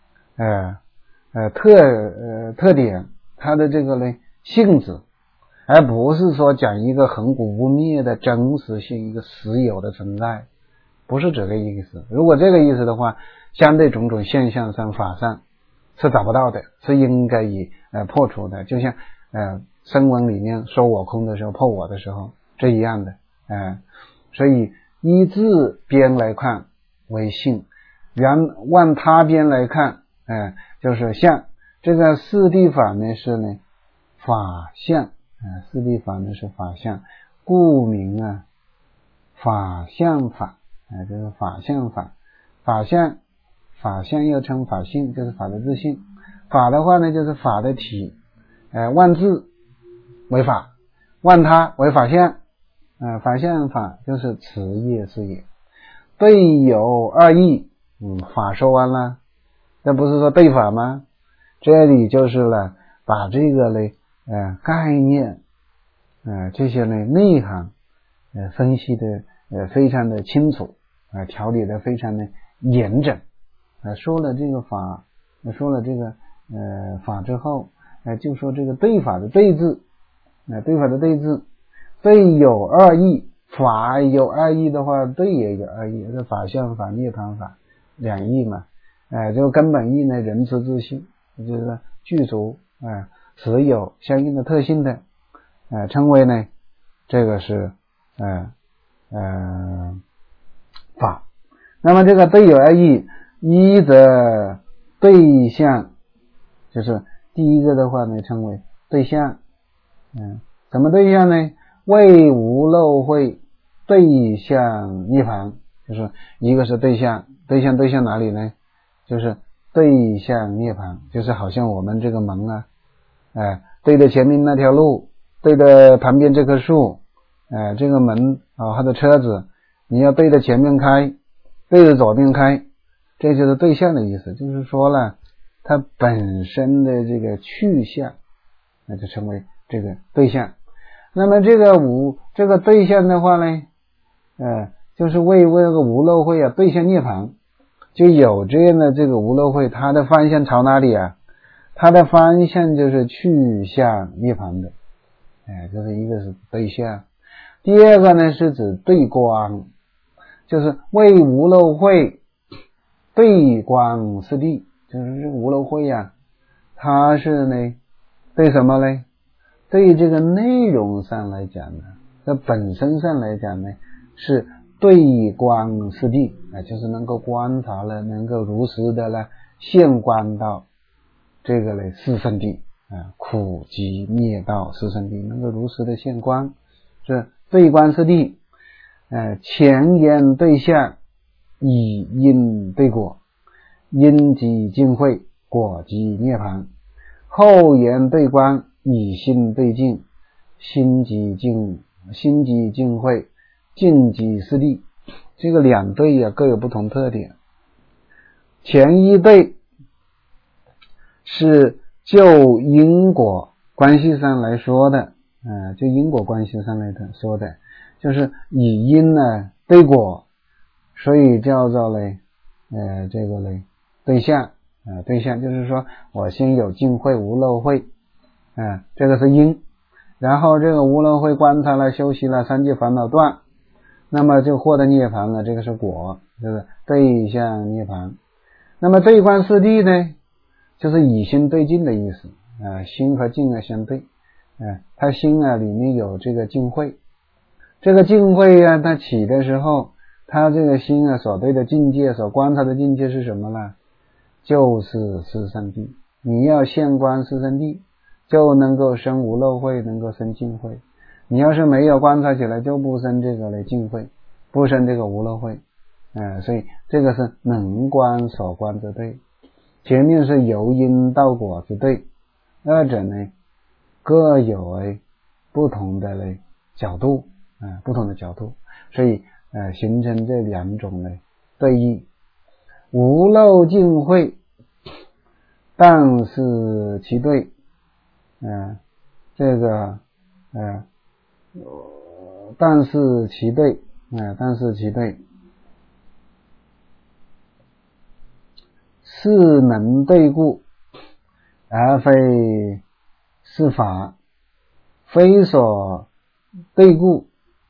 特点，它的这个呢性质，而不是说讲一个恒古不灭的真实性，一个实有的存在，不是这个意思。如果这个意思的话，相对种种现象上法上是找不到的，是应该以破除的。就像声闻里面说我空的时候，破我的时候，这一样的。所以依自边来看为性，往他边来看就是相。这个四谛法呢是呢法相，四谛法呢是法相，故名法相法，就是法相法。法相又称法性，就是法的自性。法的话呢就是法的体，万自为法，万他为法相，法相法就是此业是也。对有二义，法说完了，这不是说对法吗？这里就是了，把这个呢概念这些呢内涵分析的非常的清楚，条理的非常的严整。说了这个法，说了这个法之后，就说这个对法的对字，对法的对字，对有二义，法有二义的话，对也有二义，这法相法、涅槃法两义嘛。这个根本义呢，仁慈自性，就是具足持有相应的特性的，称为呢这个是法。那么这个对有二义，一则对象，就是第一个的话呢称为对象，什么对象呢？为无漏慧对象涅槃，就是一个是对象，对象哪里呢？就是对象涅槃，就是好像我们这个门对着前面那条路，对着旁边这棵树，这个门它的车子，你要对着前面开，对着左边开，这就是对象的意思。就是说了，它本身的这个去向，那就称为这个对象。那么这个对象的话呢，就是为这个无漏慧对象涅槃，就有这样的这个无漏慧，它的方向朝哪里啊？它的方向就是去向涅槃的，这是一个是对象。第二个呢是指对光，就是为无漏慧对光是谛，就是这个无漏慧它是呢对什么呢？对这个内容上来讲呢，在本身上来讲呢，是对光是谛，就是能够观察了，能够如实的呢现观到这个呢四圣谛，苦集灭道四圣谛，能够如实的现观，是对观是谛。前言对象，以因对果，因即尽慧，果即涅槃。后言对观，以心对境，心即尽慧，尽即是谛。这个两对各有不同特点。前一对是就因果关系上来说的，就因果关系上来说的，就是以因呢对果，所以叫做呢这个呢对象， 对象就是说我心有净慧无漏慧，这个是因，然后这个无漏慧观察了修习了三界烦恼断，那么就获得涅槃了，这个是果，就是对象涅槃。那么对观四谛呢，就是以心对境的意思，心和境相对，它心里面有这个净慧，这个净慧它起的时候，它这个心所对的境界，所观察的境界是什么呢？就是四圣谛。你要现观四圣谛，就能够生无漏慧，能够生净慧。你要是没有观察起来，就不生这个净慧，不生这个无漏慧。所以这个是能观所观之对，前面是由因到果之对，二者呢各有不同的角度，不同的角度，所以形成这两种对义。无漏净慧，但是其对，但是其对，是能对故，而非是法，非所对故，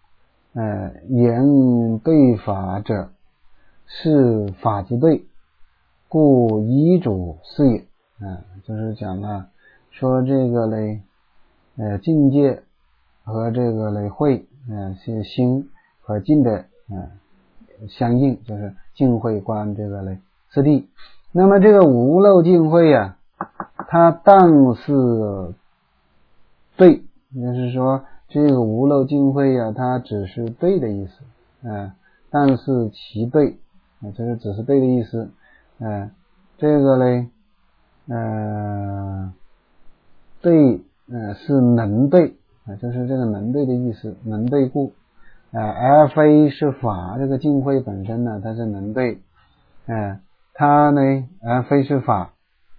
言对法者，是法之对，故依主是也。就是讲了说这个境界和这个慧，是心和境的相应，就是净慧观这个四谛。那么这个无漏净慧它但是对，就是说这个无漏净慧它只是对的意思，但是其对，这个只是对的意思，这个对，是能对，就是这个能对的意思，能对故，而非是法。这个净慧本身呢，它是能对，它呢而非是法，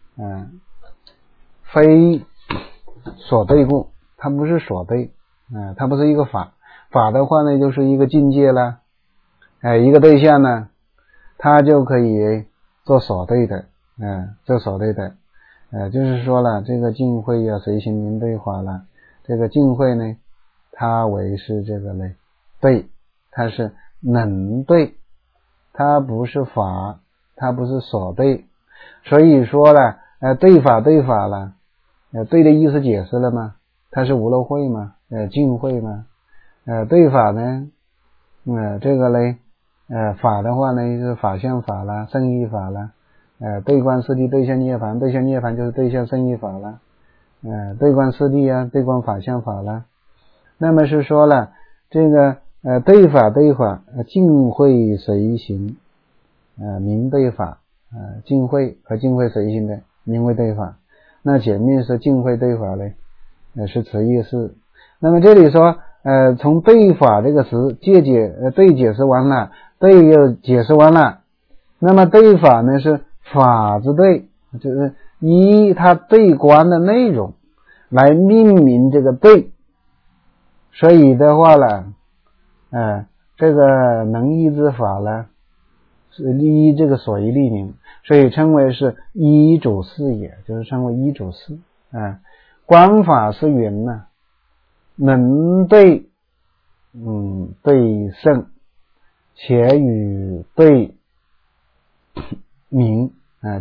非所对故，它不是所对，它不是一个法。法的话呢，就是一个境界了，一个对象呢，它就可以做所对的，做所对的，就是说了，这个净慧随行明对法了，这个净慧呢，它为是这个对，它是能对，它不是法，它不是所对，所以说了，对法了，对的意思解释了吗？它是无漏慧吗？净慧吗？对法呢，这个法的话呢是法相法啦，圣义法啦，对观四谛对象涅槃，对象涅槃就是对象圣义法啦，对观四谛对观法相法啦。那么是说了这个对法净慧随行，明对法，净慧和净慧随行的名为对法。那前面是净慧对法是词义是。那么这里说从对法这个词对解释完了，对又解释完了，那么对法呢是法之对，就是依它对观的内容来命名这个对，所以的话呢这个能依之法呢是依这个所依立名，所以称为是依主事也，就是称为依主事。观法是云呢，能对对圣，且与对名，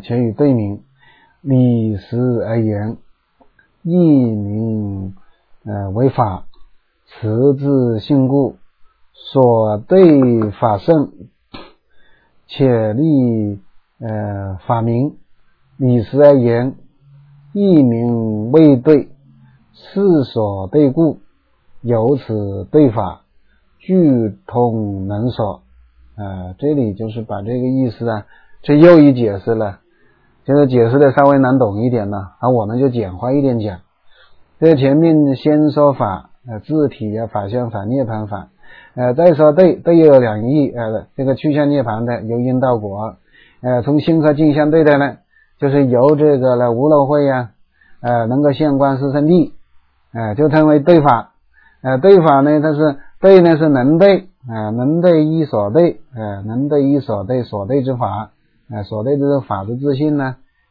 理实而言，亦名为法，此之性故，所对法圣，且立法名，理实而言，亦名为对，是所对故，由此对法，俱通能所。这里就是把这个意思这又一解释了，就是解释的稍微难懂一点了，我们就简化一点讲。这前面先说法，自体法相法涅槃法，再说对有两义，这个趋向涅槃的由因到果，从心和境相对的呢，就是由这个无漏慧能够现观四圣谛，就称为对法。对法呢，它是对呢是能对，能对依所对，能对依所对，所对之法，所对之法的自性呢，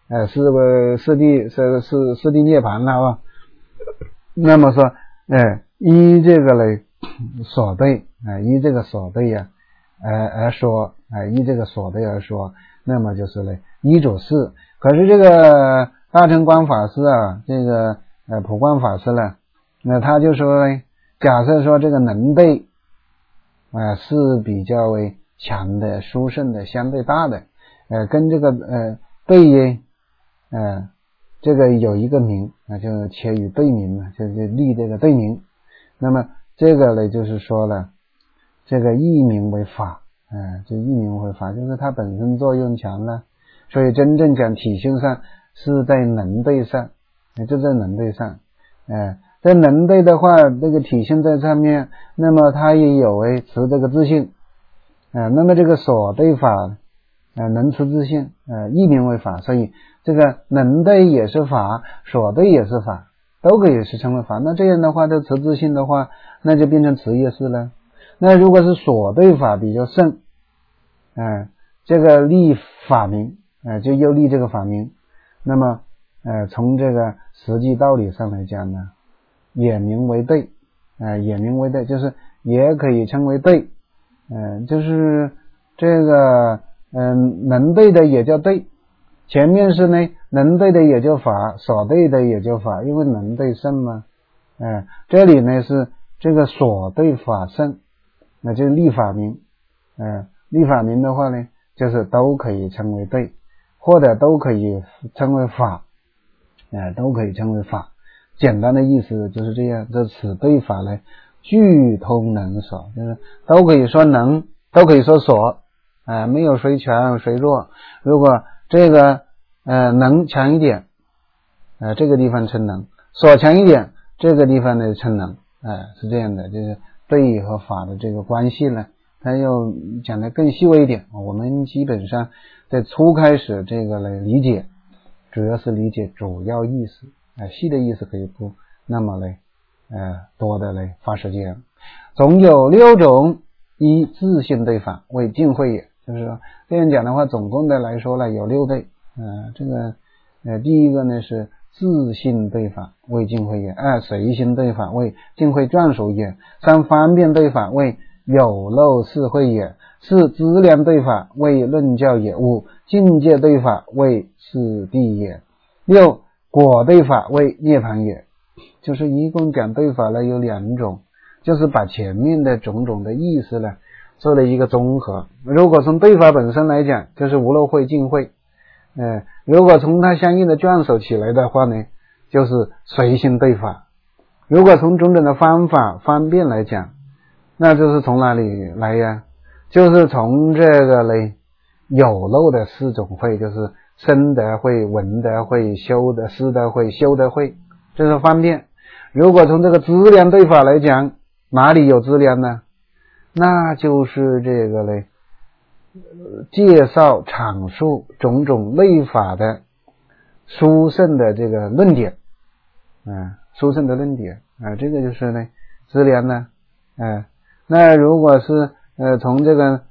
四谛涅槃了啊。那么说依这个嘞所对依这个所对呀而说依这个所对而说，那么就是嘞依主事。可是这个大乘观法师啊，这个普观法师呢，那他就说嘞，假设说这个能对是比较为强的、殊胜的、相对大的，跟这个对应这个有一个名就切于对名嘛，就立这个对名。那么这个呢，就是说了，这个义名为法，这义名为法，就是它本身作用强了，所以真正讲体性上是在能对上，就在能对上，在能对的话，这个体性在上面，那么它也有为持这个自性，那么这个所对法能持自性，义名为法，所以这个能对也是法，所对也是法，都可以是称为法。那这样的话，这持自性的话，那就变成持业事了。那如果是所对法比较胜，这个立法名，就又立这个法名，那么从这个实际道理上来讲呢，也名为对，也名为对，就是也可以称为对，就是这个能对的也叫对，前面是呢能对的也叫法，所对的也叫法，因为能对胜嘛，这里呢是这个所对法胜，那就是立法名，立法名的话呢，就是都可以称为对，或者都可以称为法，都可以称为法。简单的意思就是这样，这此对法呢，俱通能所，就是都可以说能，都可以说所，没有谁强谁弱。如果这个能强一点，这个地方称能；所强一点，这个地方呢称能，是这样的，就是对和法的这个关系呢，它又讲得更细微一点。我们基本上在初开始这个来理解，主要是理解主要意思，细的意思可以不那么嘞多的嘞花时间。总有6种依自性对法为净慧也，就是说这样讲的话，总共的来说呢有6对，这个第一个呢是自性对法为净慧也，2随心对法为净慧专属也，3方便对法为有漏释慧也，4资粮对法为论教也，5境界对法为次第也，6果对法为涅槃也。就是一共讲对法呢有2种，就是把前面的种种的意思呢做了一个综合。如果从对法本身来讲，就是无漏慧、净慧，如果从它相应的卷首起来的话呢，就是随心对法。如果从种种的方法方便来讲，那就是从哪里来呀？就是从这个嘞有漏的4种慧，就是生得慧、闻得慧、修得思得慧、修得慧，这是方便。如果从这个资粮对法来讲，哪里有资粮呢？那就是这个嘞介绍阐述种种类法的殊胜的这个论点，殊胜的论点，这个就是呢资粮呢，那如果是从这个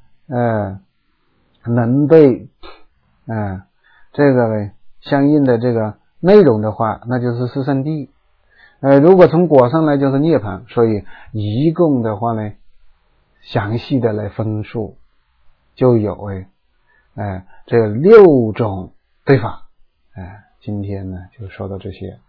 能对这个呢相应的这个内容的话，那就是四圣谛。如果从果上来就是涅槃，所以一共的话呢，详细的来分述，就有这6种对法。今天呢就说到这些。